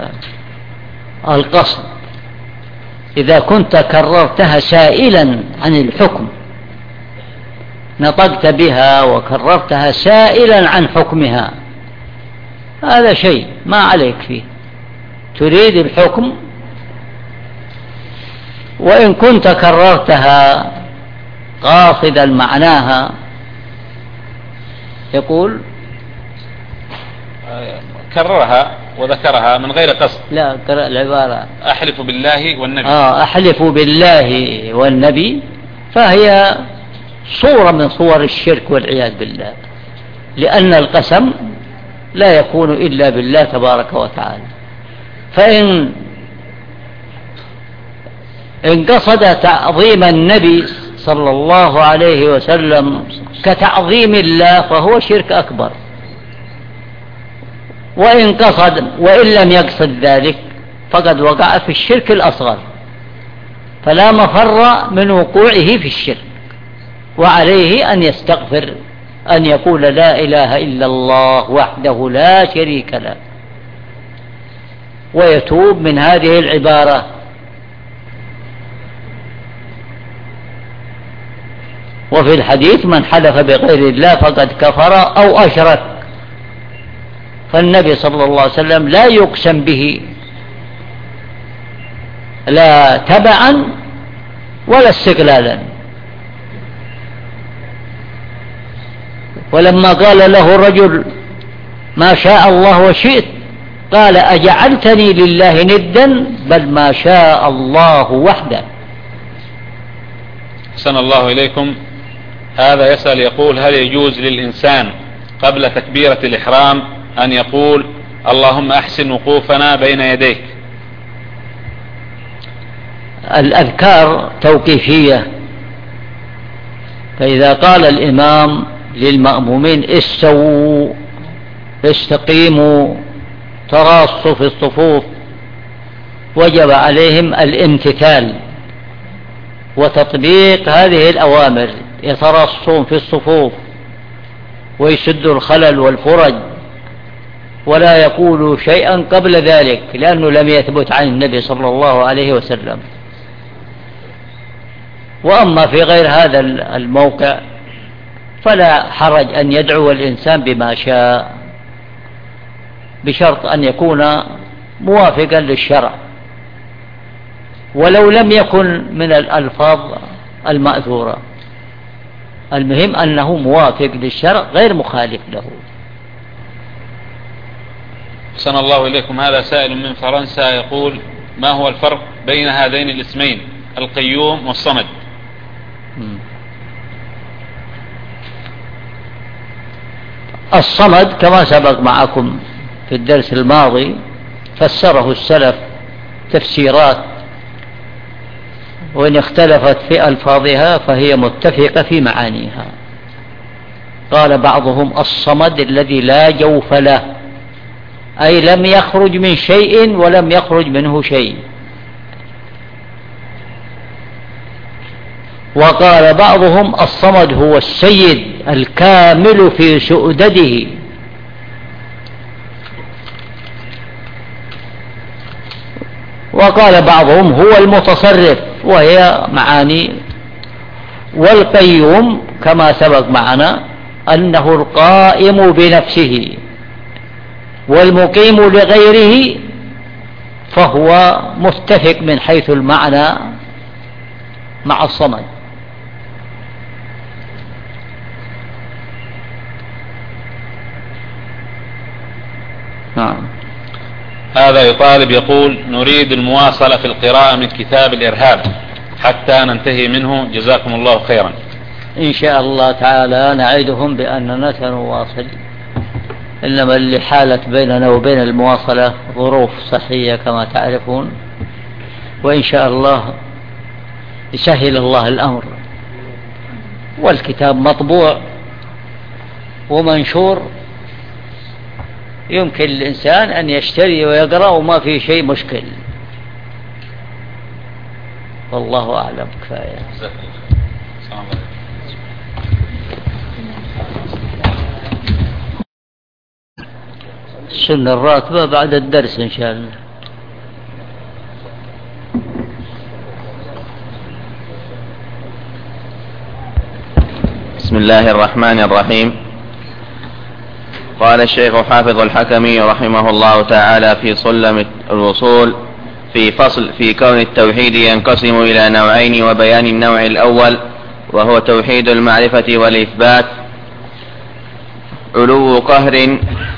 القصد. إذا كنت كررتها سائلا عن الحكم، نطقت بها وكررتها سائلا عن حكمها، هذا شيء ما عليك فيه، تريد الحكم. وإن كنت كررتها قاصدا معناها، يقول كررها وذكرها من غير قصد. لا، قرأ العبارة: أحلف بالله والنبي. أحلف بالله والنبي، فهي صورة من صور الشرك والعياذ بالله، لأن القسم لا يكون إلا بالله تبارك وتعالى. فإن قصد تعظيم النبي صلى الله عليه وسلم كتعظيم الله فهو شرك أكبر. وإن لم يقصد ذلك فقد وقع في الشرك الأصغر، فلا مفر من وقوعه في الشرك، وعليه أن يستغفر، أن يقول: لا إله إلا الله وحده لا شريك له، ويتوب من هذه العبارة. وفي الحديث: من حلف بغير الله فقد كفر أو أشرك. فالنبي صلى الله عليه وسلم لا يقسم به، لا تبعا ولا استقلالا. ولما قال له الرجل: ما شاء الله وشئت، قال: أجعلتني لله ندا؟ بل ما شاء الله وحده. أحسن الله إليكم. هذا يسأل يقول: هل يجوز للإنسان قبل تكبيرة الإحرام أن يقول: اللهم أحسن وقوفنا بين يديك؟ الأذكار توقيفية، فإذا قال الإمام للمأمومين: استووا، استقيموا، تراصوا في الصفوف، وجب عليهم الامتثال وتطبيق هذه الأوامر، يترصون في الصفوف ويسدوا الخلل والفرج ولا يقولوا شيئا قبل ذلك، لأنه لم يثبت عن النبي صلى الله عليه وسلم. وأما في غير هذا الموقع فلا حرج أن يدعو الإنسان بما شاء، بشرط أن يكون موافقا للشرع، ولو لم يكن من الألفاظ المأثورة، المهم أنه موافق للشرع غير مخالف له. أحسن الله إليكم. هذا سائل من فرنسا يقول: ما هو الفرق بين هذين الاسمين القيوم والصمد؟ الصمد كما سبق معكم في الدرس الماضي فسره السلف تفسيرات، وإن اختلفت في ألفاظها فهي متفقة في معانيها. قال بعضهم: الصمد الذي لا جوف له، أي لم يخرج من شيء ولم يخرج منه شيء. وقال بعضهم: الصمد هو السيد الكامل في سؤدده. وقال بعضهم: هو المتصرف، وهي معاني. والقيوم كما سبق معنا أنه القائم بنفسه، والمقيم لغيره فهو متفق من حيث المعنى مع الصمد. نعم. هذا يطالب يقول: نريد المواصلة في القراءة من كتاب الإرهاب حتى ننتهي منه، جزاكم الله خيرا. إن شاء الله تعالى نعدهم بأننا سنواصل، إنما اللي حالت بيننا وبين المواصلة ظروف صحية كما تعرفون، وإن شاء الله يسهل الله الأمر. والكتاب مطبوع ومنشور، يمكن الإنسان أن يشتري ويقرأ وما في شيء مشكل. والله أعلم. كفاية. السنة الراتبة بعد الدرس إن شاء الله. بسم الله الرحمن الرحيم. قال الشيخ حافظ الحكمي رحمه الله تعالى في سلم الوصول في فصل في كون التوحيد ينقسم إلى نوعين وبيان النوع الأول وهو توحيد المعرفة والإثبات: علو قهر،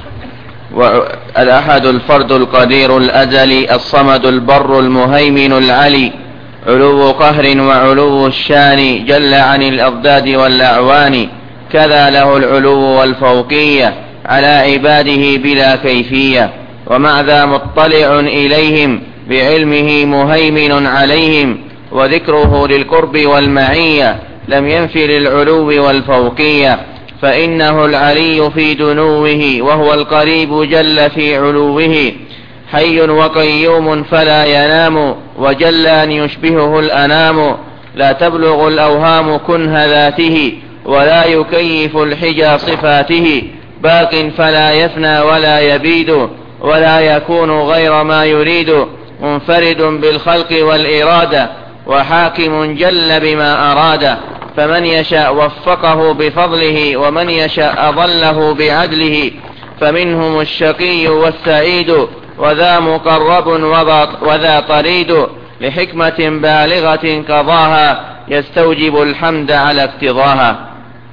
الأحد الفرد القدير الأزلي الصمد البر المهيمن العلي، علو قهر وعلو الشان جل عن الأضداد والأعوان، كذا له العلو والفوقية على عباده بلا كيفية، ومع ذا مطلع إليهم بعلمه مهيمن عليهم، وذكره للقرب والمعية لم ينف للعلو والفوقية، فإنه العلي في دنوه وهو القريب جل في علوه، حي وقيوم فلا ينام وجل أن يشبهه الأنام، لا تبلغ الأوهام كنه ذاته ولا يكيف الحجى صفاته، باق فلا يفنى ولا يبيد ولا يكون غير ما يريد، منفرد بالخلق والإرادة وحاكم جل بما أراد، فمن يشاء وفقه بفضله ومن يشاء أضله بعدله، فمنهم الشقي والسعيد وذا مقرب وذا طريد، لحكمة بالغة قضاها يستوجب الحمد على اقتضاها.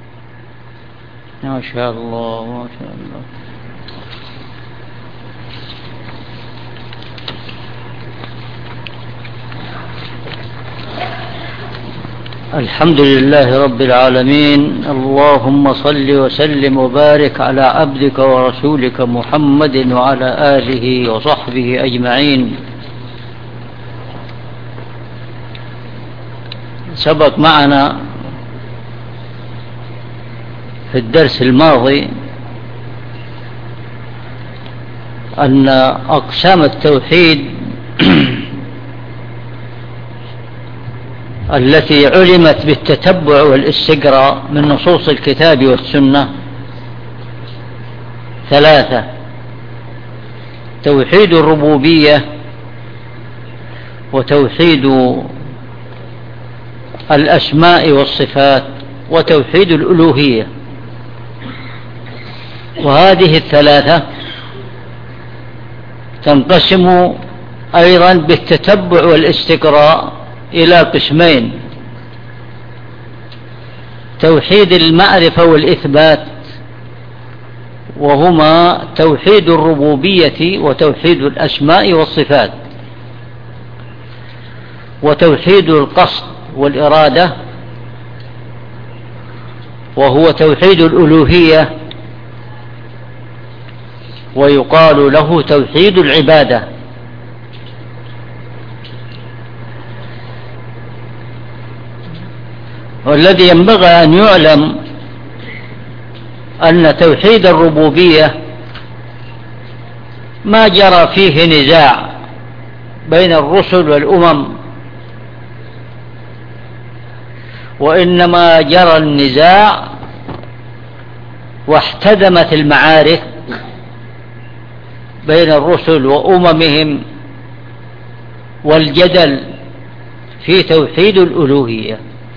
ما شاء الله ما شاء الله. الحمد لله رب العالمين، اللهم صل وسلم وبارك على عبدك ورسولك محمد وعلى آله وصحبه أجمعين. سبق معنا في الدرس الماضي أن أقسام التوحيد التي علمت بالتتبع والاستقراء من نصوص الكتاب والسنة 3: توحيد الربوبية، وتوحيد الأسماء والصفات، وتوحيد الألوهية. وهذه الثلاثة تنقسم أيضا بالتتبع والاستقراء إلى قسمين: توحيد المعرفة والإثبات، وهما توحيد الربوبية وتوحيد الأسماء والصفات، وتوحيد القصد والإرادة، وهو توحيد الألوهية، ويقال له توحيد العبادة. والذي ينبغي أن يعلم أن توحيد الربوبية ما جرى فيه نزاع بين الرسل والأمم، وإنما جرى النزاع واحتدمت المعارك بين الرسل وأممهم والجدل في توحيد الألوهية.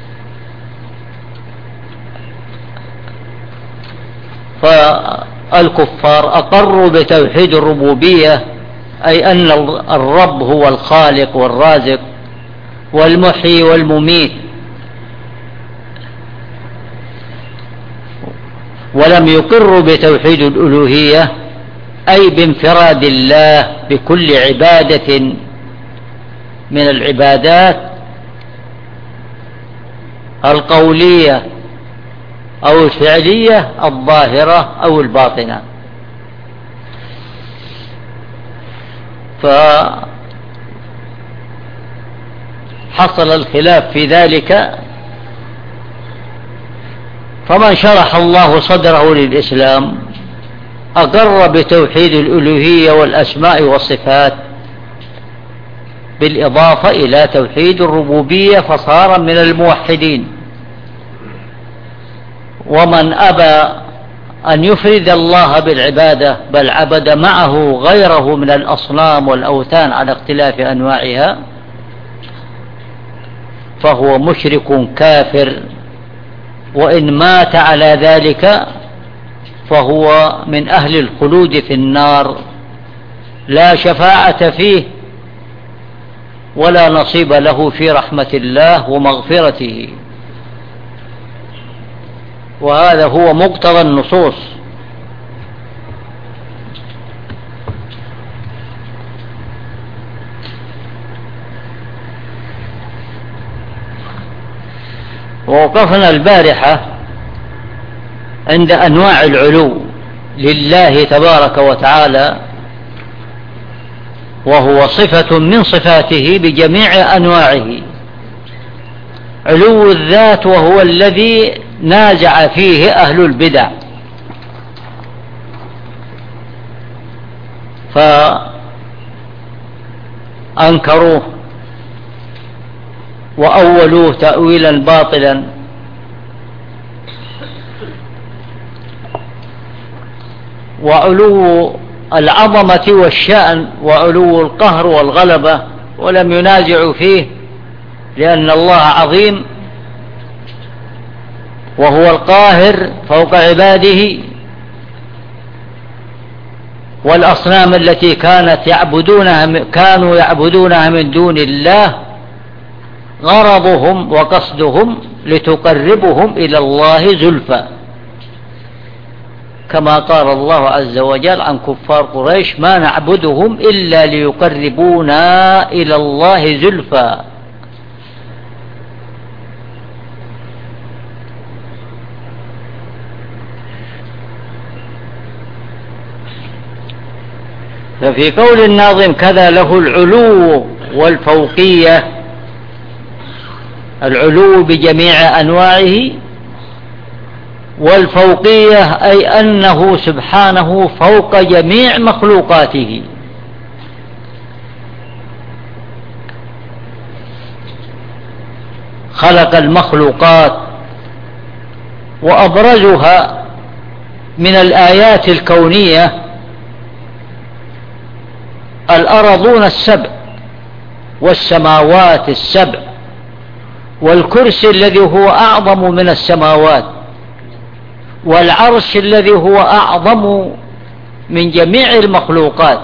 فالكفار أقروا بتوحيد الربوبية، أي أن الرب هو الخالق والرازق والمحيي والمميت، ولم يقروا بتوحيد الألوهية، أي بانفراد الله بكل عبادة من العبادات القولية أو الفعلية الظاهرة أو الباطنة. فحصل الخلاف في ذلك، فمن شرح الله صدره للإسلام أقر بتوحيد الألوهية والأسماء والصفات بالإضافة إلى توحيد الربوبية فصار من الموحدين. ومن أبى أن يفرد الله بالعبادة بل عبد معه غيره من الأصنام والأوثان على اختلاف أنواعها فهو مشرك كافر، وإن مات على ذلك فهو من أهل الخلود في النار، لا شفاعة فيه ولا نصيب له في رحمة الله ومغفرته. وهذا هو مقتضى النصوص. ووقفنا البارحة عند أنواع العلو لله تبارك وتعالى، وهو صفة من صفاته بجميع أنواعه. علو الذات وهو الذي نازع فيه أهل البدع، فأنكروه وأولوه تأويلا باطلا. وعلو العظمة والشأن وعلو القهر والغلبة ولم ينازعوا فيه، لأن الله عظيم وهو القاهر فوق عباده. والأصنام التي كانوا يعبدونها من دون الله غرضهم وقصدهم لتقربهم إلى الله زلفى، كما قال الله عز وجل عن كفار قريش: ما نعبدهم إلا ليقربونا إلى الله زلفى. ففي قول الناظم: كذا له العلو والفوقية، العلو بجميع أنواعه، والفوقية أي أنه سبحانه فوق جميع مخلوقاته. خلق المخلوقات، وأبرزها من الآيات الكونية الأرضون السبع والسماوات السبع والكرسي الذي هو أعظم من السماوات والعرش الذي هو أعظم من جميع المخلوقات،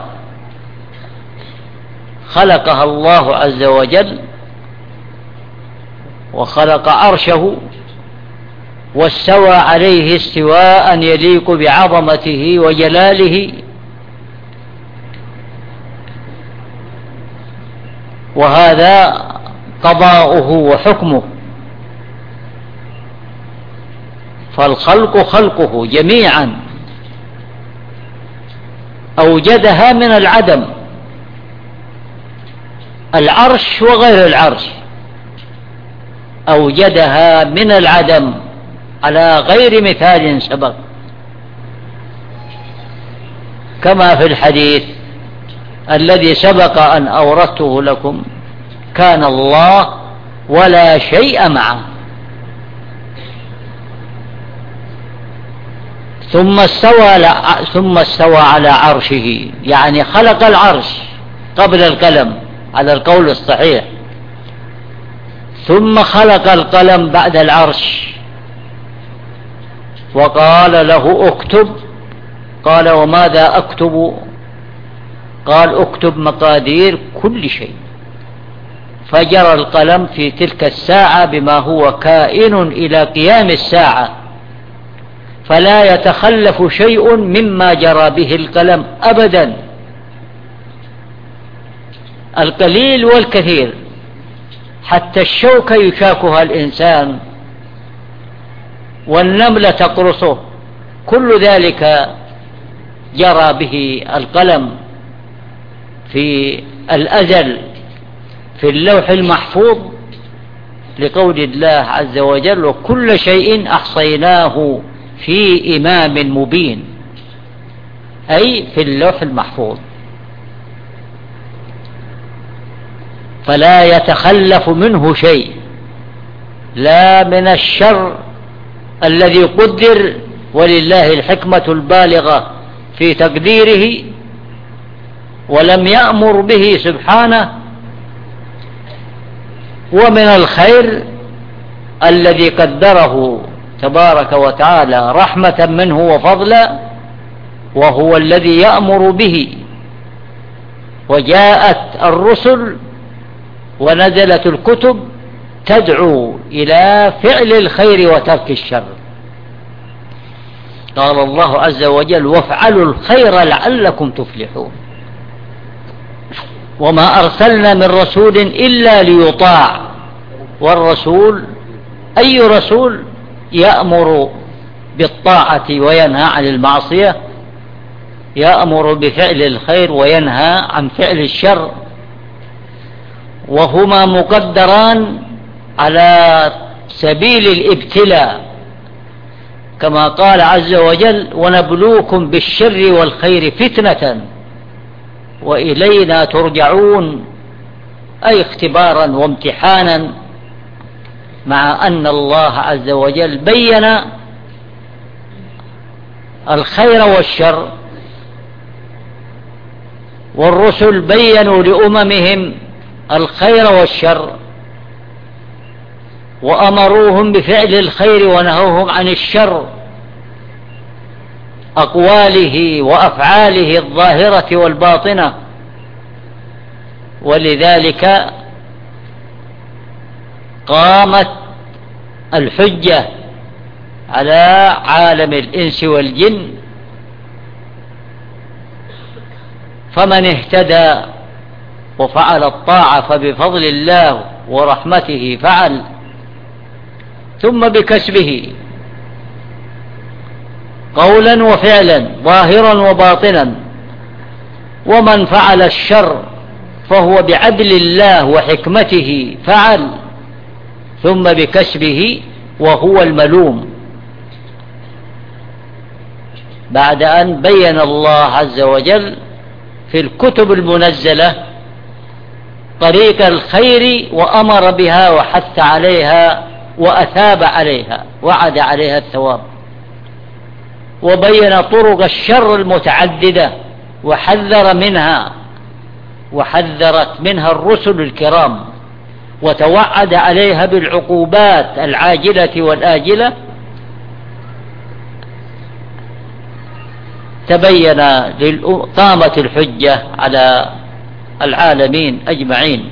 خلقها الله عز وجل وخلق عرشه واستوى عليه استواء يليق بعظمته وجلاله، وهذا قضاؤه وحكمه. فالخلق خلقه جميعا أوجدها من العدم، العرش وغير العرش أوجدها من العدم على غير مثال سبق، كما في الحديث الذي سبق أن أوردته لكم: كان الله ولا شيء معه، ثم استوى على عرشه، يعني خلق العرش قبل القلم على القول الصحيح، ثم خلق القلم بعد العرش وقال له اكتب. قال وماذا أكتب؟ قال اكتب مقادير كل شيء. فجرى القلم في تلك الساعة بما هو كائن إلى قيام الساعة، فلا يتخلف شيء مما جرى به القلم أبدا، القليل والكثير، حتى الشوكة يشاكها الإنسان والنملة تقرصه، كل ذلك جرى به القلم في الأزل في اللوح المحفوظ، لقول الله عز وجل: وكل شيء أحصيناه في إمام مبين، أي في اللوح المحفوظ. فلا يتخلف منه شيء، لا من الشر الذي قدر، ولله الحكمة البالغة في تقديره ولم يأمر به سبحانه، ومن الخير الذي قدره تبارك وتعالى رحمة منه وفضلا، وهو الذي يأمر به. وجاءت الرسل ونزلت الكتب تدعو إلى فعل الخير وترك الشر. قال الله عز وجل: وافعلوا الخير لعلكم تفلحون. وما أرسلنا من رسول إلا ليطاع، والرسول أي رسول يأمر بالطاعة وينهى عن المعصية، يأمر بفعل الخير وينهى عن فعل الشر، وهما مقدران على سبيل الابتلاء، كما قال عز وجل: ونبلوكم بالشر والخير فتنة وإلينا ترجعون، أي اختبارا وامتحانا، مع أن الله عز وجل بين الخير والشر، والرسل بينوا لأممهم الخير والشر، وأمروهم بفعل الخير ونهوهم عن الشر، أقواله وأفعاله الظاهرة والباطنة. ولذلك قامت الحجة على عالم الإنس والجن، فمن اهتدى وفعل الطاعة فبفضل الله ورحمته فعل، ثم بكسبه قولا وفعلا ظاهرا وباطنا. ومن فعل الشر فهو بعدل الله وحكمته فعل، ثم بكسبه وهو الملوم، بعد أن بين الله عز وجل في الكتب المنزلة طريق الخير وأمر بها وحث عليها وأثاب عليها، وعد عليها الثواب، وبين طرق الشر المتعددة وحذر منها، وحذرت منها الرسل الكرام، وتوعد عليها بالعقوبات العاجلة والآجلة. تبين قامت الحجة على العالمين أجمعين.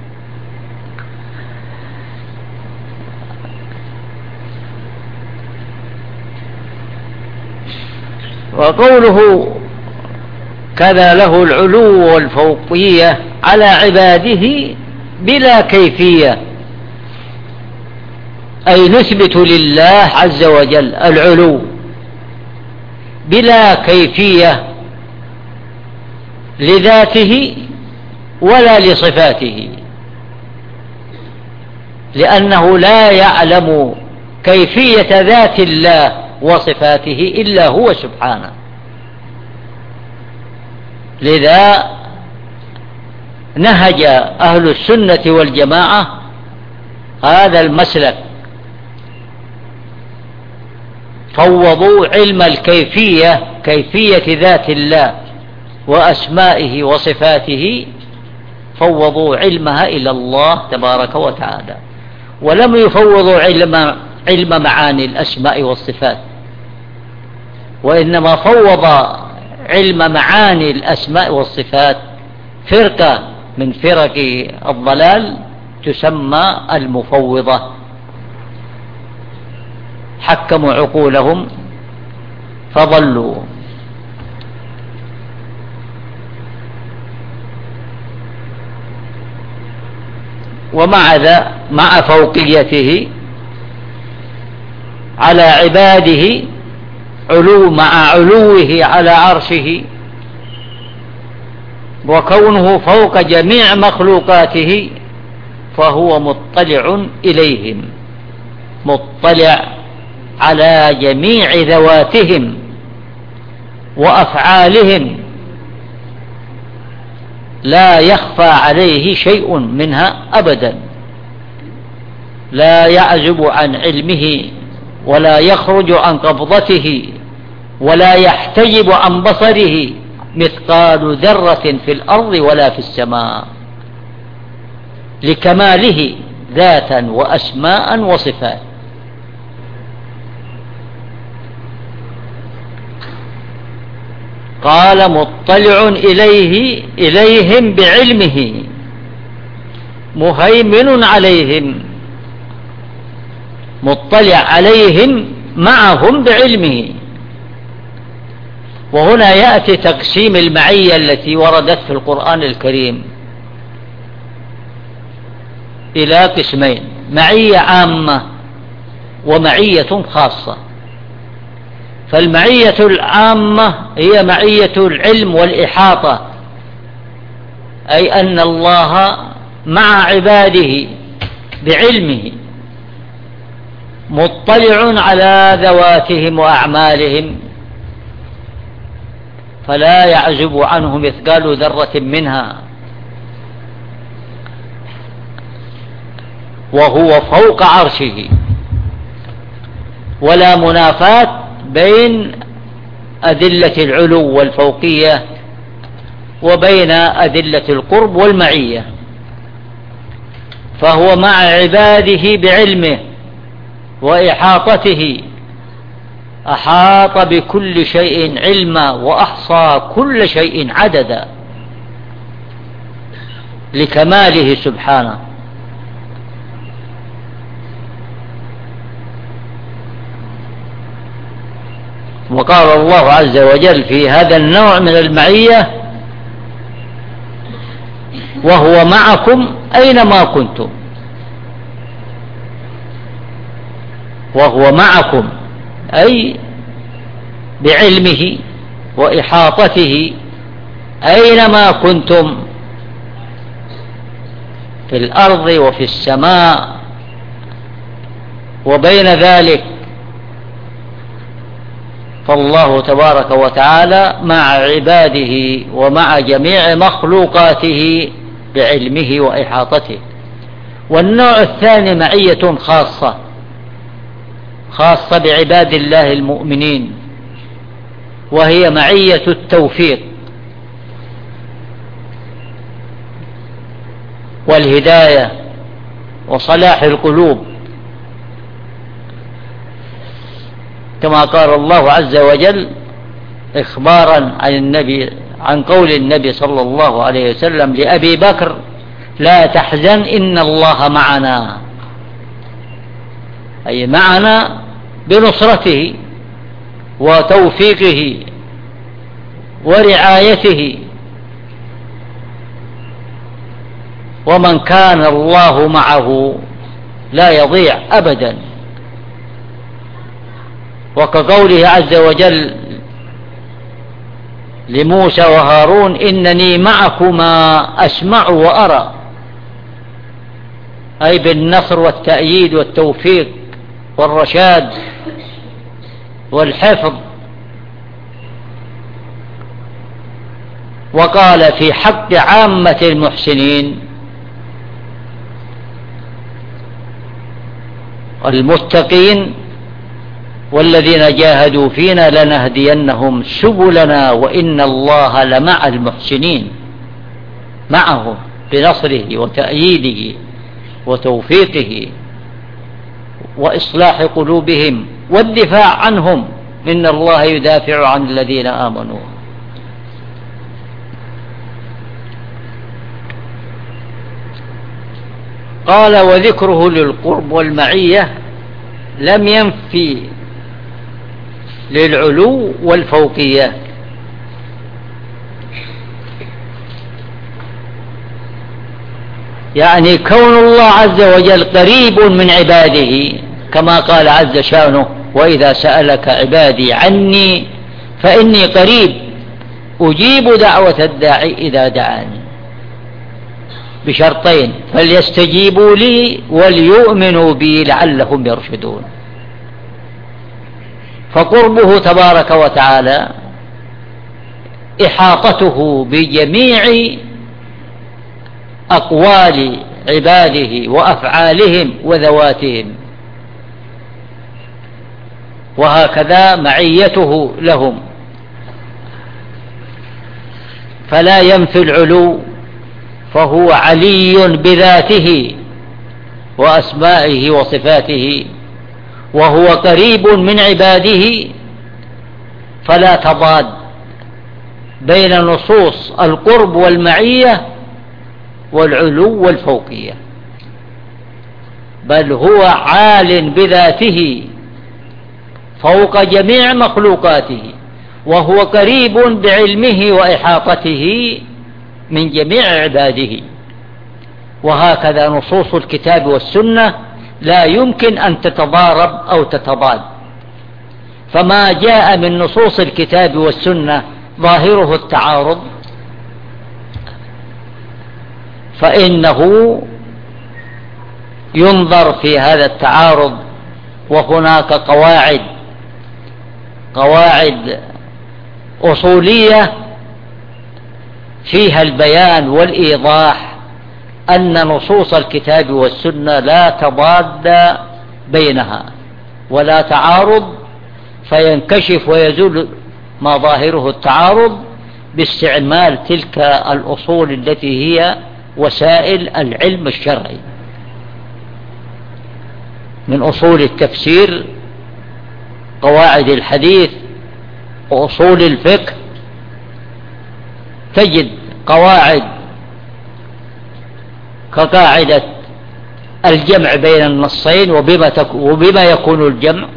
وقوله كذا له العلو والفوقية على عباده بلا كيفية، أي نثبت لله عز وجل العلو بلا كيفية لذاته ولا لصفاته، لأنه لا يعلم كيفية ذات الله وصفاته إلا هو سبحانه. لذا نهج أهل السنة والجماعة هذا المسلك، فوضوا علم الكيفية، كيفية ذات الله وأسمائه وصفاته، فوضوا علمها إلى الله تبارك وتعالى، ولم يفوضوا علم معاني الأسماء والصفات، وإنما فوض علم معاني الأسماء والصفات فرقة من فرق الضلال تسمى المفوضة، حكموا عقولهم فضلوا. مع فوقيته على عباده علو مع علوه على عرشه، وكونه فوق جميع مخلوقاته، فهو مطلع إليهم، مطلع على جميع ذواتهم وأفعالهم، لا يخفى عليه شيء منها أبدا، لا يعزب عن علمه ولا يخرج عن قبضته ولا يحتجب عن بصره مثقال ذرة في الأرض ولا في السماء، لكماله ذاتا وأسماء وصفات. قال مطلع إليهم بعلمه مهيمن عليهم، مطلع عليهم معهم بعلمه. وهنا يأتي تقسيم المعية التي وردت في القرآن الكريم إلى قسمين: معية عامة ومعية خاصة. فالمعية العامة هي معية العلم والإحاطة، أي أن الله مع عباده بعلمه، مطلع على ذواتهم وأعمالهم، فلا يعزب عنه مثقال ذرة منها، وهو فوق عرشه. ولا منافاة بين أدلة العلو والفوقية وبين أدلة القرب والمعية، فهو مع عباده بعلمه وإحاطته، أحاط بكل شيء علما وأحصى كل شيء عددا لكماله سبحانه. وقال الله عز وجل في هذا النوع من المعية: وهو معكم أينما كنتم. وهو معكم أي بعلمه وإحاطته أينما كنتم، في الأرض وفي السماء وبين ذلك، فالله تبارك وتعالى مع عباده ومع جميع مخلوقاته بعلمه وإحاطته. والنوع الثاني معية خاصة بعباد الله المؤمنين، وهي معية التوفيق والهداية وصلاح القلوب، كما قال الله عز وجل إخبارا عن قول النبي صلى الله عليه وسلم لأبي بكر: لا تحزن إن الله معنا، أي معنا بنصرته وتوفيقه ورعايته، ومن كان الله معه لا يضيع أبدا. وكقوله عز وجل لموسى وهارون: إنني معكما أسمع وأرى، أي بالنصر والتأييد والتوفيق والرشاد والحفظ. وقال في حق عامة المحسنين المتقين: والذين جاهدوا فينا لنهدينهم سبلنا وإن الله لمع المحسنين، معهم بنصره وتأييده وتوفيقه وإصلاح قلوبهم والدفاع عنهم، إن الله يدافع عن الذين آمنوا. قال: وذكره للقرب والمعية لم ينفي للعلو والفوقية، يعني كون الله عز وجل قريب من عباده، كما قال عز شانه: وإذا سألك عبادي عني فإني قريب أجيب دعوة الداعي إذا دعاني، بشرطين: فليستجيبوا لي وليؤمنوا بي لعلهم يرشدون. فقربه تبارك وتعالى إحاطته بجميع أقوال عباده وأفعالهم وذواتهم، وهكذا معيته لهم، فلا ينفي العلو، فهو علي بذاته وأسمائه وصفاته، وهو قريب من عباده، فلا تضاد بين نصوص القرب والمعية والعلو والفوقية، بل هو عال بذاته فوق جميع مخلوقاته، وهو قريب بعلمه وإحاطته من جميع عباده. وهكذا نصوص الكتاب والسنة لا يمكن أن تتضارب أو تتضاد، فما جاء من نصوص الكتاب والسنة ظاهره التعارض فإنه ينظر في هذا التعارض، وهناك قواعد أصولية فيها البيان والإيضاح أن نصوص الكتاب والسنة لا تضاد بينها ولا تعارض، فينكشف ويزول ما ظاهره التعارض باستعمال تلك الأصول التي هي وسائل العلم الشرعي، من أصول التفسير، قواعد الحديث، وأصول الفقه. تجد قواعد كقاعدة الجمع بين النصين وبما يكون الجمع،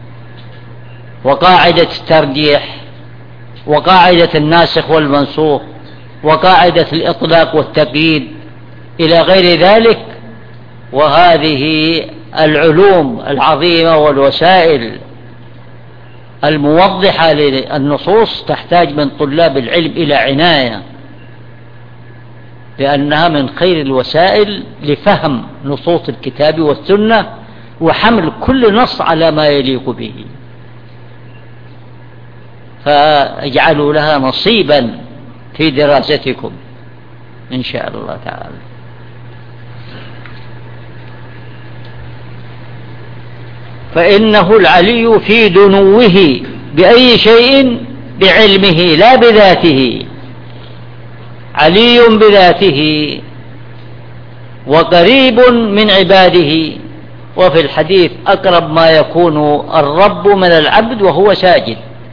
وقاعدة الترجيح، وقاعدة الناسخ والمنسوخ، وقاعدة الإطلاق والتقييد إلى غير ذلك. وهذه العلوم العظيمة والوسائل الموضحة للنصوص تحتاج من طلاب العلم إلى عناية، لأنها من خير الوسائل لفهم نصوص الكتاب والسنة وحمل كل نص على ما يليق به، فاجعلوا لها نصيبا في دراستكم. إن شاء الله تعالى. فإنه العلي في دنوه بأي شيء؟ بعلمه لا بذاته، علي بذاته وقريب من عباده. وفي الحديث أقرب ما يكون الرب من العبد وهو ساجد،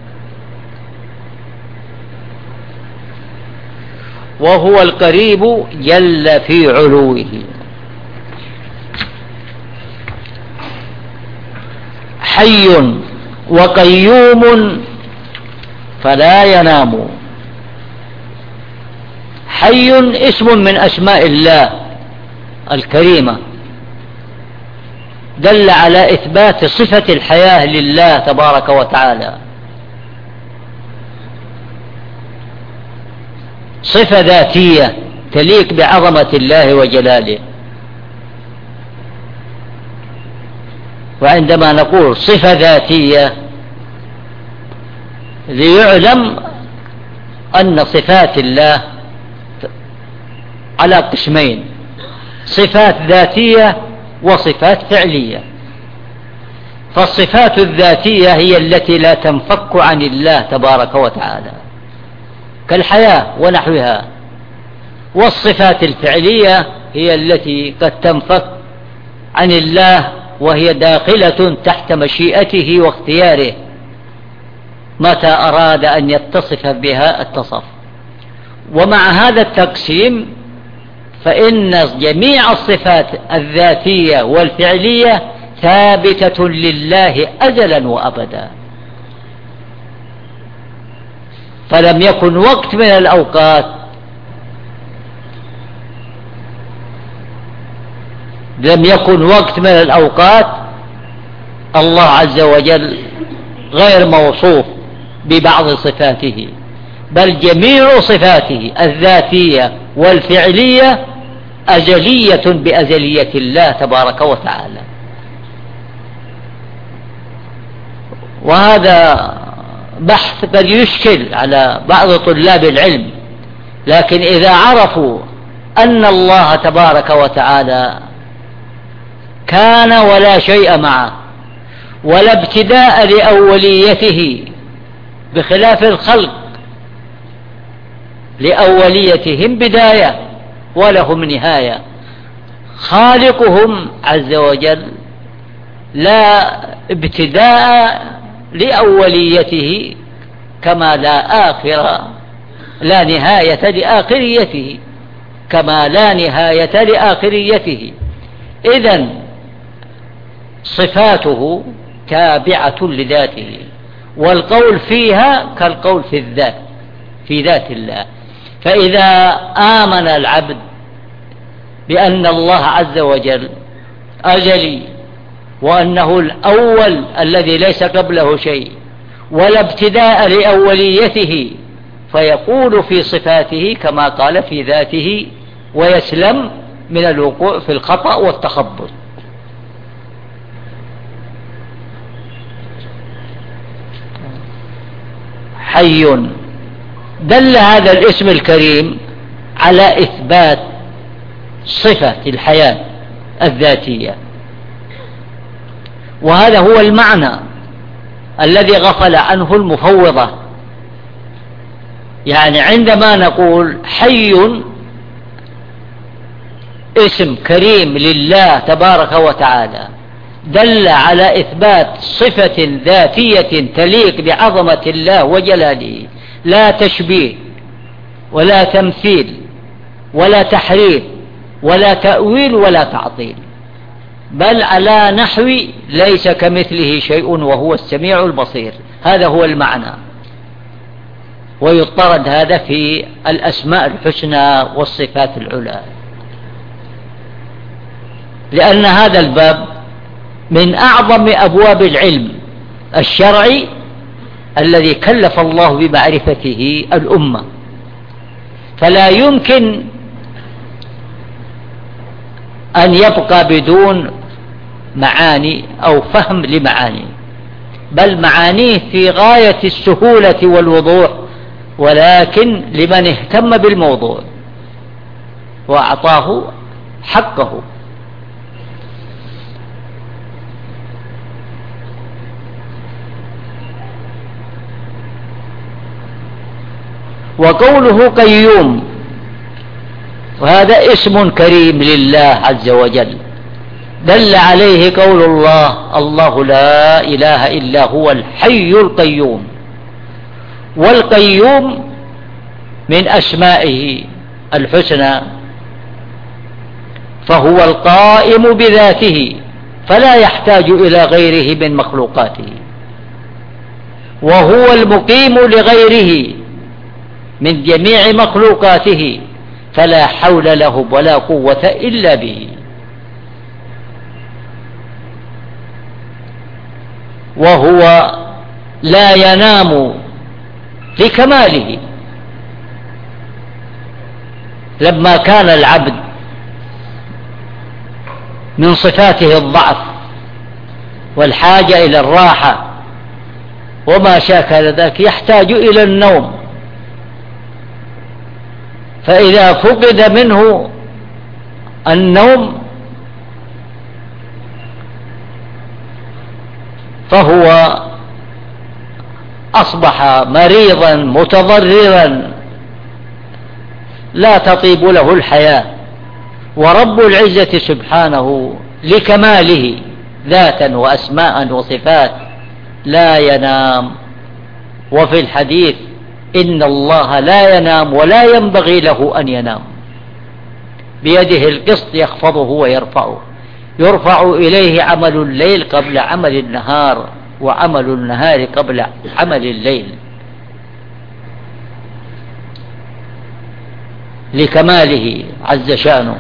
وهو القريب جل في علوه. حي وقيوم فلا ينام. حي اسم من أسماء الله الكريمة، دل على إثبات صفة الحياة لله تبارك وتعالى، صفة ذاتية تليق بعظمة الله وجلاله. وعندما نقول صفة ذاتية ليعلم أن صفات الله على قسمين: صفات ذاتية وصفات فعلية. فالصفات الذاتية هي التي لا تنفك عن الله تبارك وتعالى كالحياة ونحوها، والصفات الفعلية هي التي قد تنفك عن الله وهي داخلة تحت مشيئته واختياره، متى أراد أن يتصف بها اتصف. ومع هذا التقسيم فإن جميع الصفات الذاتية والفعلية ثابتة لله أزلا وأبدا، فلم يكن وقت من الأوقات الله عز وجل غير موصوف ببعض صفاته، بل جميع صفاته الذاتية والفعلية أزلية بأزلية الله تبارك وتعالى. وهذا بحث قد يشكل على بعض طلاب العلم، لكن إذا عرفوا أن الله تبارك وتعالى كان ولا شيء معه، ولا ابتداء لأوليته بخلاف الخلق، لأوليتهم بداية ولهم نهاية. خالقهم عز وجل لا ابتداء لأوليته كما لا نهاية لآخريته، كما لا نهاية لآخريته. إذن صفاته تابعة لذاته، والقول فيها كالقول في الذات، في ذات الله. فإذا آمن العبد بأن الله عز وجل أزلي، وأنه الأول الذي ليس قبله شيء، ولا ابتداء لأوليته، فيقول في صفاته كما قال في ذاته، ويسلم من الوقوع في الخطأ والتخبط. حي دل هذا الاسم الكريم على إثبات صفة الحياة الذاتية، وهذا هو المعنى الذي غفل عنه المفوضة. يعني عندما نقول حي اسم كريم لله تبارك وتعالى دل على إثبات صفة ذاتية تليق بعظمة الله وجلاله، لا تشبيه ولا تمثيل ولا تحريف ولا تأويل ولا تعطيل، بل على نحو ليس كمثله شيء وهو السميع البصير. هذا هو المعنى، ويطرد هذا في الأسماء الحسنى والصفات العلى، لأن هذا الباب من أعظم أبواب العلم الشرعي الذي كلف الله بمعرفته الأمة، فلا يمكن أن يبقى بدون معاني أو فهم لمعاني، بل معانيه في غاية السهولة والوضوح، ولكن لمن اهتم بالموضوع. وأعطاه حقه. وقوله قيوم، وهذا اسم كريم لله عز وجل، دل عليه قول الله: الله لا إله إلا هو الحي القيوم. والقيوم من أسمائه الحسنى، فهو القائم بذاته فلا يحتاج إلى غيره من مخلوقاته، وهو المقيم لغيره من جميع مخلوقاته، فلا حول له ولا قوة إلا به. وهو لا ينام لكماله. لما كان العبد من صفاته الضعف والحاجة إلى الراحة وما شاكل ذلك، يحتاج إلى النوم، فإذا فقد منه النوم فهو أصبح مريضا متضررا لا تطيب له الحياة. ورب العزة سبحانه لكماله ذاتا وأسماء وصفات لا ينام. وفي الحديث: إن الله لا ينام ولا ينبغي له أن ينام، بيده القسط يخفضه ويرفعه، يرفع إليه عمل الليل قبل عمل النهار، وعمل النهار قبل عمل الليل، لكماله عز شأنه.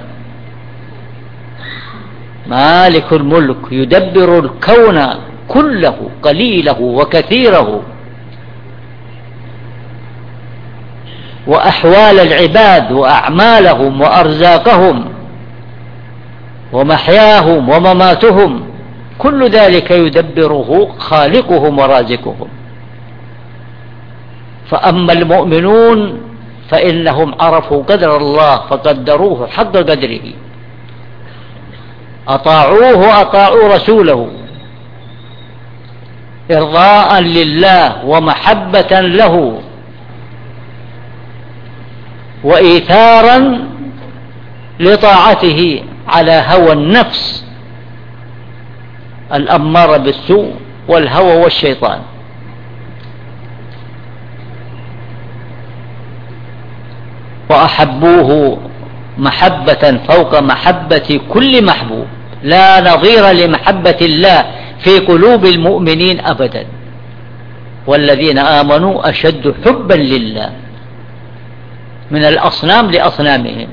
مالك الملك يدبر الكون كله قليله وكثيره، وأحوال العباد وأعمالهم وأرزاقهم ومحياهم ومماتهم، كل ذلك يدبره خالقهم ورازقهم. فأما المؤمنون فإنهم عرفوا قدر الله فقدروه حق قدره، أطاعوه وأطاعوا رسوله إرضاء لله ومحبة له، وإيثارا لطاعته على هوى النفس الأمارة بالسوء والهوى والشيطان. وأحبوه محبة فوق محبة كل محبوب، لا نظير لمحبة الله في قلوب المؤمنين أبدا. والذين آمنوا أشد حبا لله من الأصنام لأصنامهم.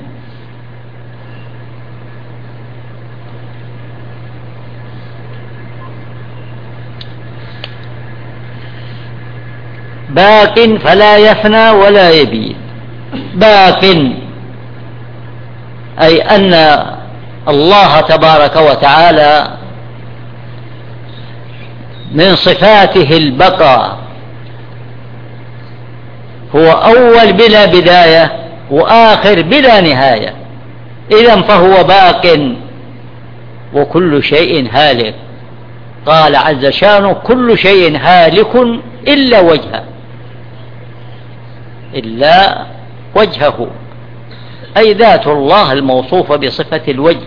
باق فلا يفنى ولا يبيد. باق أي أن الله تبارك وتعالى من صفاته البقاء، هو أول بلا بداية وآخر بلا نهاية، إذن فهو باق وكل شيء هالك. قال عز شانه: كل شيء هالك إلا وجهه، إلا وجهه، أي ذات الله الموصوفة بصفة الوجه.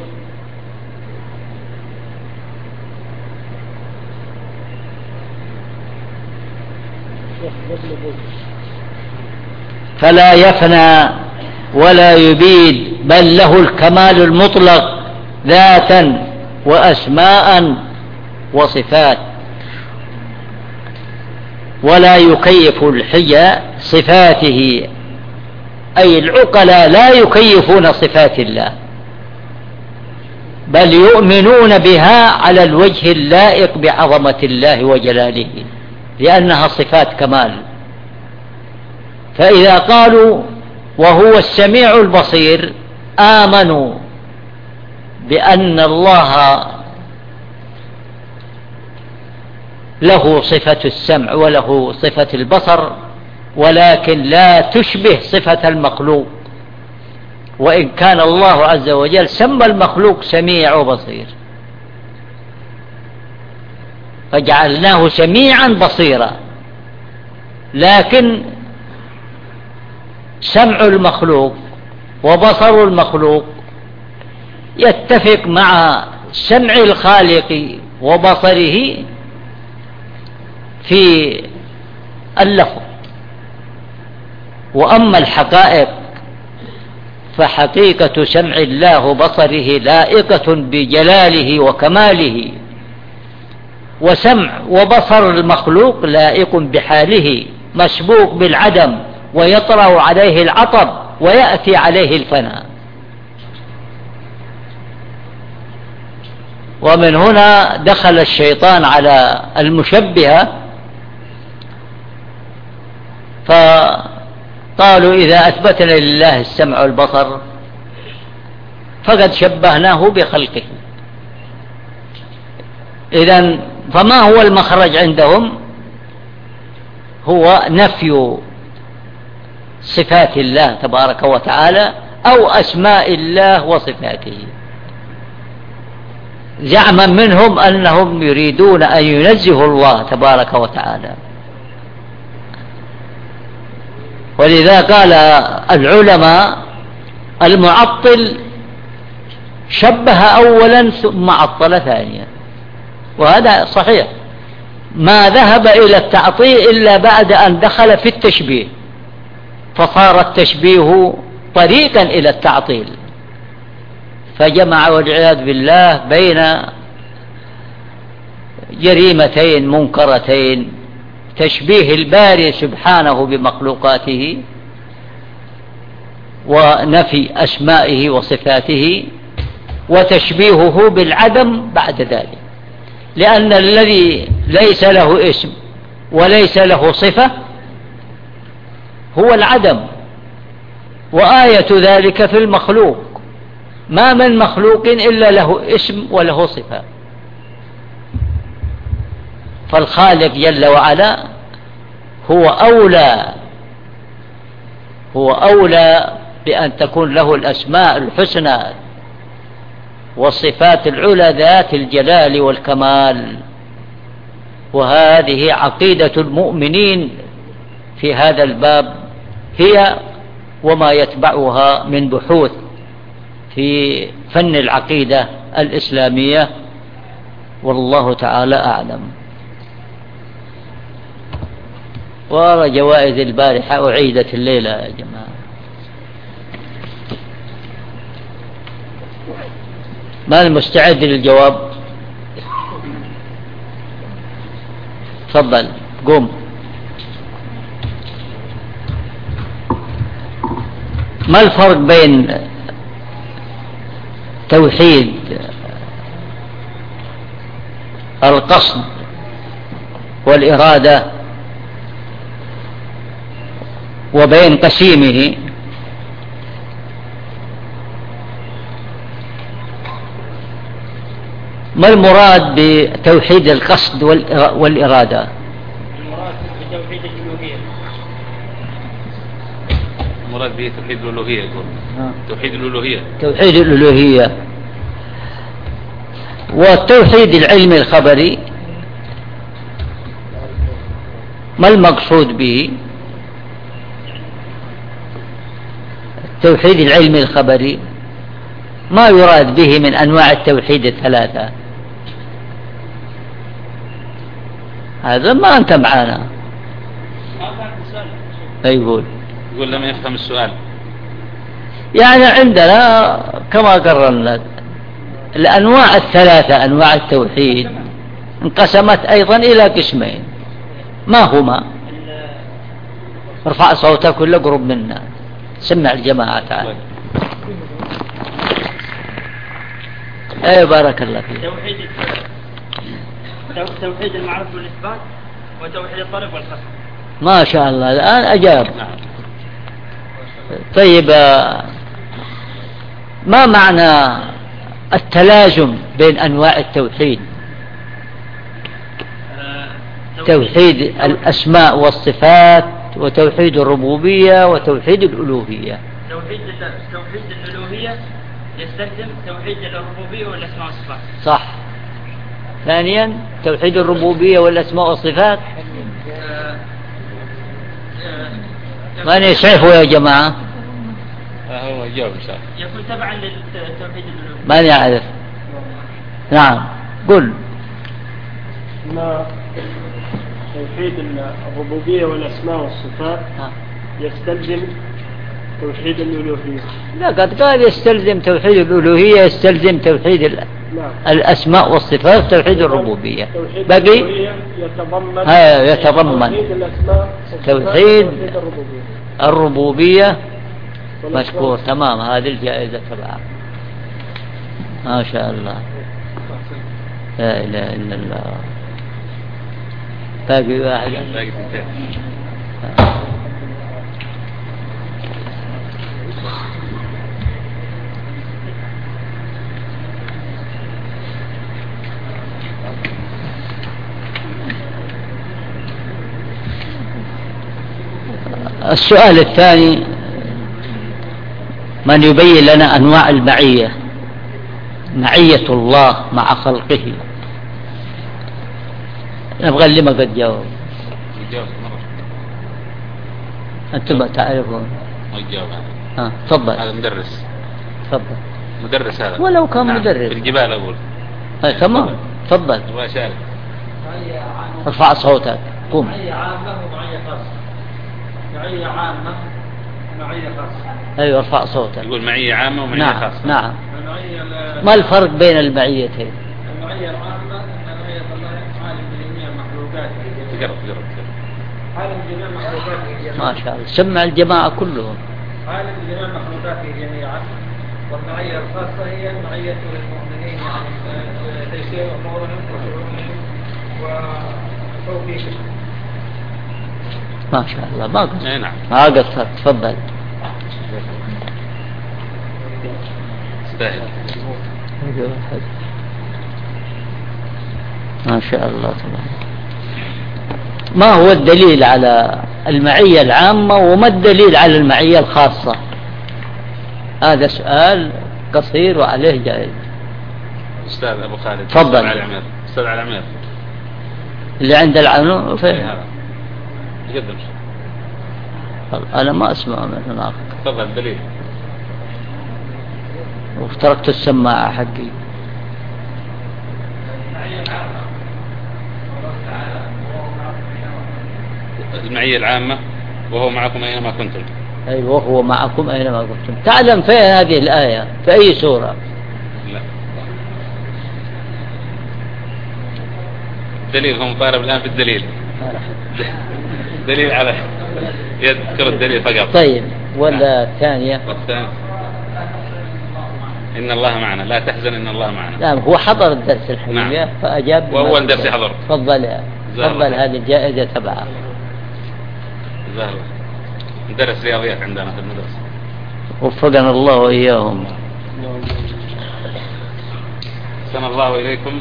فلا يفنى ولا يبيد، بل له الكمال المطلق ذاتا وأسماء وصفات. ولا يكيف الحي صفاته، أي العقلاء لا يكيفون صفات الله، بل يؤمنون بها على الوجه اللائق بعظمة الله وجلاله، لأنها صفات كمال. فإذا قالوا وهو السميع البصير آمنوا بأن الله له صفة السمع وله صفة البصر، ولكن لا تشبه صفة المخلوق، وإن كان الله عز وجل سمى المخلوق سميع وبصير، فجعلناه سميعا بصيرا، لكن سمع المخلوق وبصر المخلوق يتفق مع سمع الخالق وبصره في اللفظ. وأما الحقائق فحقيقة سمع الله وبصره لائقة بجلاله وكماله، وسمع وبصر المخلوق لائق بحاله مسبوق بالعدم، ويطرأ عليه العطب ويأتي عليه الفناء. ومن هنا دخل الشيطان على المشبهة فقالوا إذا أثبتنا لله السمع والبصر فقد شبهناه بخلقه. إذن فما هو المخرج عندهم؟ هو نفي صفات الله تبارك وتعالى أو أسماء الله وصفاته، زعما منهم أنهم يريدون أن ينزهوا الله تبارك وتعالى. ولذا قال العلماء المعطل شبه أولا ثم عطل ثانيا، وهذا صحيح، ما ذهب إلى التعطيل إلا بعد أن دخل في التشبيه، فصار التشبيه طريقا إلى التعطيل، فجمع والعياذ بالله بين جريمتين منكرتين: تشبيه الباري سبحانه بمخلوقاته ونفي أسمائه وصفاته، وتشبيهه بالعدم بعد ذلك، لأن الذي ليس له اسم وليس له صفة هو العدم، وآية ذلك في المخلوق، ما من مخلوق إلا له اسم وله صفة. فالخالق جل وعلا هو أولى بأن تكون له الأسماء الحسنى والصفات العلى ذات الجلال والكمال. وهذه عقيدة المؤمنين في هذا الباب، هي وما يتبعها من بحوث في فن العقيدة الإسلامية، والله تعالى أعلم. وأرى جوائز البارحة أعيدت الليلة يا جماعة. ما المستعد للجواب؟ تفضل قوم. ما الفرق بين توحيد القصد والإرادة وبين قسيمه؟ ما المراد بتوحيد القصد والإرادة؟ المراد بتوحيد الألوهية. المراد به توحيد الألوهية، يقول توحيد الألوهية. توحيد الألوهية. والتوحيد العلمي الخبري ما المقصود به؟ التوحيد العلمي الخبري ما يراد به من أنواع التوحيد الثلاثة؟ هذا ما أنت معانا. يقول لم يفهم السؤال. يعني عندنا كما قررنا الأنواع الثلاثة، أنواع التوحيد انقسمت أيضا إلى قسمين، ما هما؟ ارفع صوتك ولا قرب منا، سمع الجماعة تعالى. اي بارك الله فيك. توحيد المعرفة والإثبات، وتوحيد الطلب والقصد. ما شاء الله، الآن أجاب. طيب، ما معنى التلازم بين أنواع التوحيد؟ توحيد الأسماء والصفات، وتوحيد الربوبية، وتوحيد الألوهية. توحيد الألوهية يستلزم توحيد الربوبية والأسماء والصفات. صح. ثانيا توحيد الربوبية والأسماء والصفات. من يسعفه يا جماعة؟ هو يجاوب إن شاء الله. يكون تبعا للتوحيد الألوهية. من يعرف؟ نعم قل. ما توحيد الربوبية والأسماء والصفات يستلزم توحيد الألوهية. لا قد قال يستلزم توحيد الألوهية، يستلزم توحيد الأسماء والصفات، توحيد الربوبية. بقي يتضمن توحيد الربوبية. مشكور. تمام. هذه الجائزة تبعها. ما شاء الله. لا إله إلا الله. باقي واحد. السؤال الثاني: من يبين لنا أنواع المعية، معية الله مع خلقه؟ نبغى اللي ما قد جاوب. أنتم تعرفون. تفضل. هذا مدرس. تفضل. مدرس هذا. ولو كان مدرس. في الجبال أقول. تمام. تفضل. وشارك. ارفع صوتك. قم. معية عامة ومعية خاصة. معية عامة ومعية خاصة. أيوة ارفع صوتك. يقول معية عامة ومعية نعم. خاصة. نعم. ما الفرق بين المعيتين؟ المعية العامة أن معية الله عالم بجميع مخلوقاته. تقرب. عالم بجميع مخلوقاته. ما شاء الله. سمع الجماعة كلهم. عالم بجميع مخلوقاته جميعا. والمعية الخاصة هي المعية للمؤمنين، يعني تيسير أمورهم وشؤونهم وتوفيقهم. ما شاء الله. ما قصرت. نعم. ما قصرت. تفضل. استاهل. ما شاء الله تبارك. ما هو الدليل على المعية العامة وما الدليل على المعية الخاصة؟ هذا سؤال قصير وعليه جائزة. أستاذ أبو خالد. تفضل. أستاذ على عمير. اللي عند العنو فين؟ يقدم. أنا ما أسمع من هناك. تفضل. الدليل. وتركت السماعة حقي. المعية العامة وهو معكم أينما كنتم. أيوة وهو معكم أينما كنتم. تعلم فين هذه الآية؟ في أي سورة؟ لا. دليل. هم طالب الآن في الدليل. دليل على يذكر الدليل فقط. طيب. ولا الثانية؟ والثاني إن الله معنا، لا تحزن إن الله معنا. لا هو حضر الدرس الحقيقة. نعم. فأجاب. وأول درس حضر. تفضل. تفضل. هذه الجائزة تبعها. زهرة. ندرس رياضيات عندنا في المدرسة. وفقنا الله وإياهم. أحسن الله إليكم.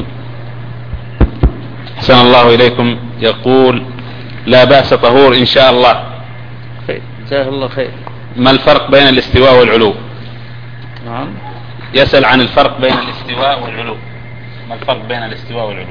أحسن الله إليكم. يقول: لا بأس طهور إن شاء الله. خير. جزاه الله خير. ما الفرق بين الاستواء والعلو؟ نعم. يسأل عن الفرق بين الاستواء والعلو. ما الفرق بين الاستواء والعلو؟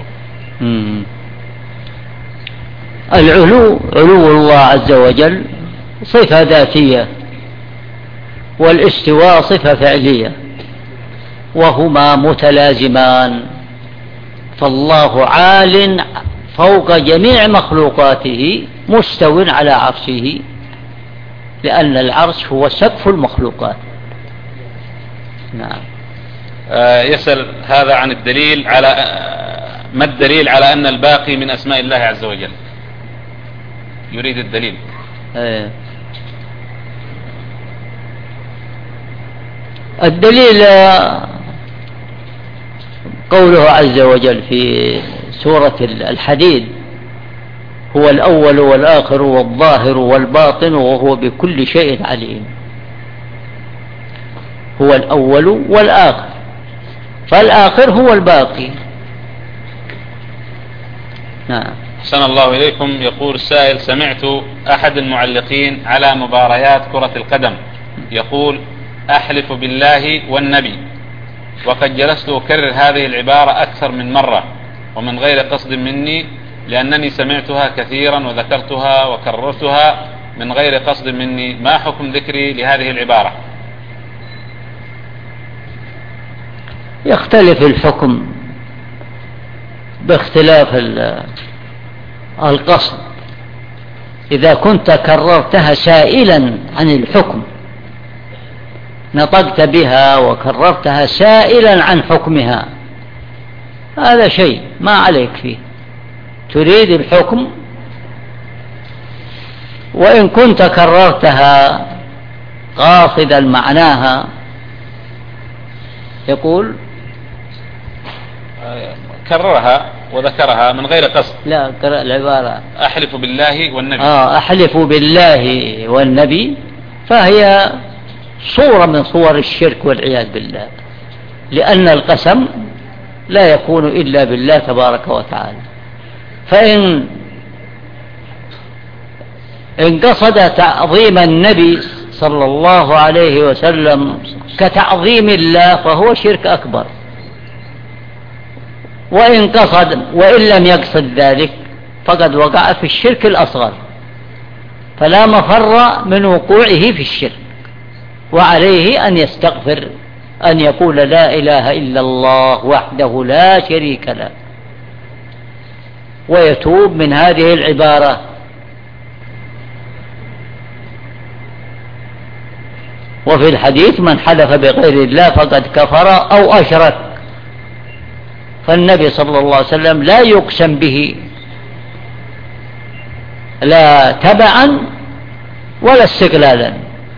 العلو علو الله عز وجل صفة ذاتية، والاستواء صفة فعلية، وهما متلازمان. فالله عال فوق جميع مخلوقاته مستو على عرشه، لأن العرش هو سقف المخلوقات. نعم. يسأل هذا عن الدليل على ما الدليل على أن الباقي من أسماء الله عز وجل؟ يريد الدليل. الدليل قوله عز وجل في سورة الحديد: هو الأول والآخر والظاهر والباطن وهو بكل شيء عليم. هو الأول والآخر، فالآخر هو الباقي. نعم. أحسن الله إليكم. يقول السائل: سمعت أحد المعلقين على مباريات كرة القدم يقول أحلف بالله والنبي، وقد جلست أكرر هذه العبارة أكثر من مرة ومن غير قصد مني، لأنني سمعتها كثيرا وذكرتها وكررتها من غير قصد مني. ما حكم ذكري لهذه العبارة؟ يختلف الحكم باختلاف القصد. إذا كنت كررتها سائلا عن الحكم، نطقت بها وكررتها سائلا عن حكمها، هذا شيء ما عليك فيه، تريد الحكم. وإن كنت كررتها قاصدا معناها، يقول كررها وذكرها من غير قصد. لا، قرأ العبارة أحلف بالله والنبي. أحلف بالله والنبي، فهي صورة من صور الشرك والعياذ بالله، لأن القسم لا يكون إلا بالله تبارك وتعالى. فإن قصد تعظيم النبي صلى الله عليه وسلم كتعظيم الله فهو شرك أكبر، وإن لم يقصد ذلك فقد وقع في الشرك الأصغر، فلا مفر من وقوعه في الشرك، وعليه أن يستغفر، أن يقول لا إله إلا الله وحده لا شريك له، ويتوب من هذه العبارة. وفي الحديث من حلف بغير الله فقد كفر أو أشرك، فالنبي صلى الله عليه وسلم لا يقسم به لا تبعا ولا استقلالا.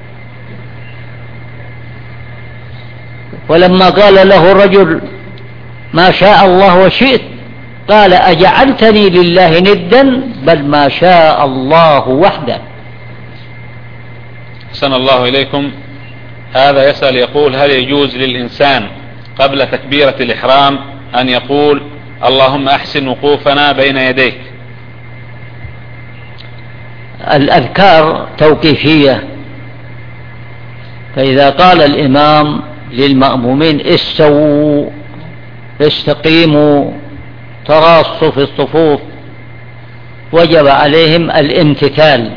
ولما قال له الرجل ما شاء الله وشئت، قال أجعلتني لله ندا بل ما شاء الله وحده. أحسن الله إليكم. هذا يسأل يقول هل يجوز للإنسان قبل تكبيرة الإحرام أن يقول اللهم أحسن وقوفنا بين يديك؟ الأذكار توقيفية، فإذا قال الإمام للمأمومين استووا استقيموا تراصوا في الصفوف، وجب عليهم الامتثال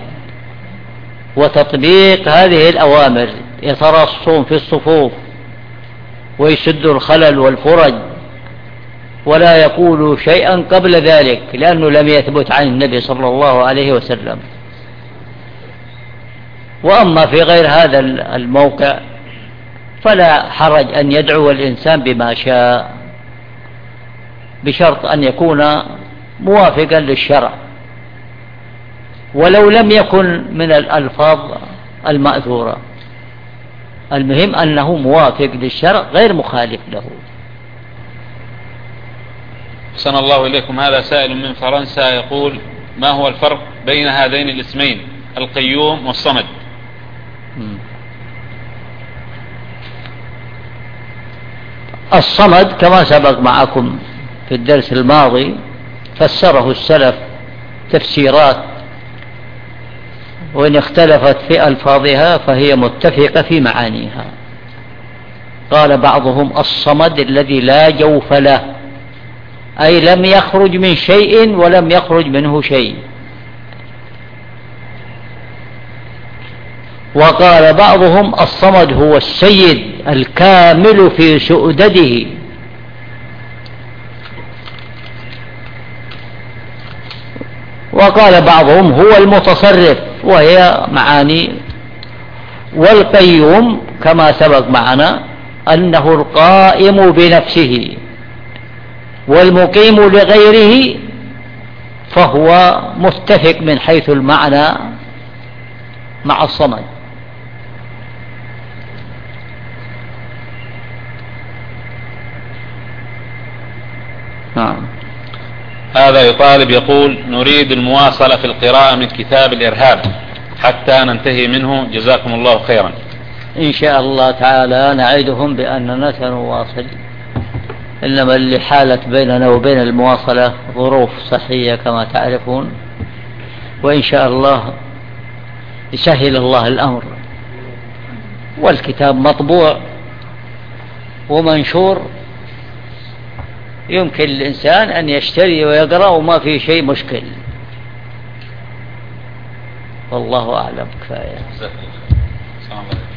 وتطبيق هذه الأوامر، يتراصون في الصفوف ويسدوا الخلل والفرج، ولا يقولوا شيئا قبل ذلك، لأنه لم يثبت عن النبي صلى الله عليه وسلم. وأما في غير هذا الموقع فلا حرج أن يدعو الإنسان بما شاء، بشرط أن يكون موافقا للشرع، ولو لم يكن من الألفاظ المأثورة، المهم أنه موافق للشرع غير مخالف له. أحسن الله إليكم. هذا سائل من فرنسا يقول ما هو الفرق بين هذين الاسمين القيوم والصمد؟ الصمد كما سبق معكم في الدرس الماضي فسره السلف تفسيرات، وإن اختلفت في ألفاظها فهي متفقة في معانيها. قال بعضهم الصمد الذي لا جوف له، أي لم يخرج من شيء ولم يخرج منه شيء. وقال بعضهم الصمد هو السيد الكامل في سؤدده. وقال بعضهم هو المتصرف، وهي معاني. والقيوم كما سبق معنا أنه القائم بنفسه، والمقيم لغيره فهو متفق من حيث المعنى مع الصمد. نعم. هذا يطالب يقول نريد المواصلة في القراءة من كتاب الإرهاب حتى ننتهي منه، جزاكم الله خيرا. إن شاء الله تعالى نعدهم بأننا سنواصل، إنما اللي حالت بيننا وبين المواصلة ظروف صحية كما تعرفون، وإن شاء الله يسهل الله الأمر والكتاب مطبوع ومنشور، يمكن الإنسان أن يشتري ويقرأ وما في شيء مشكل. والله أعلم. كفاية.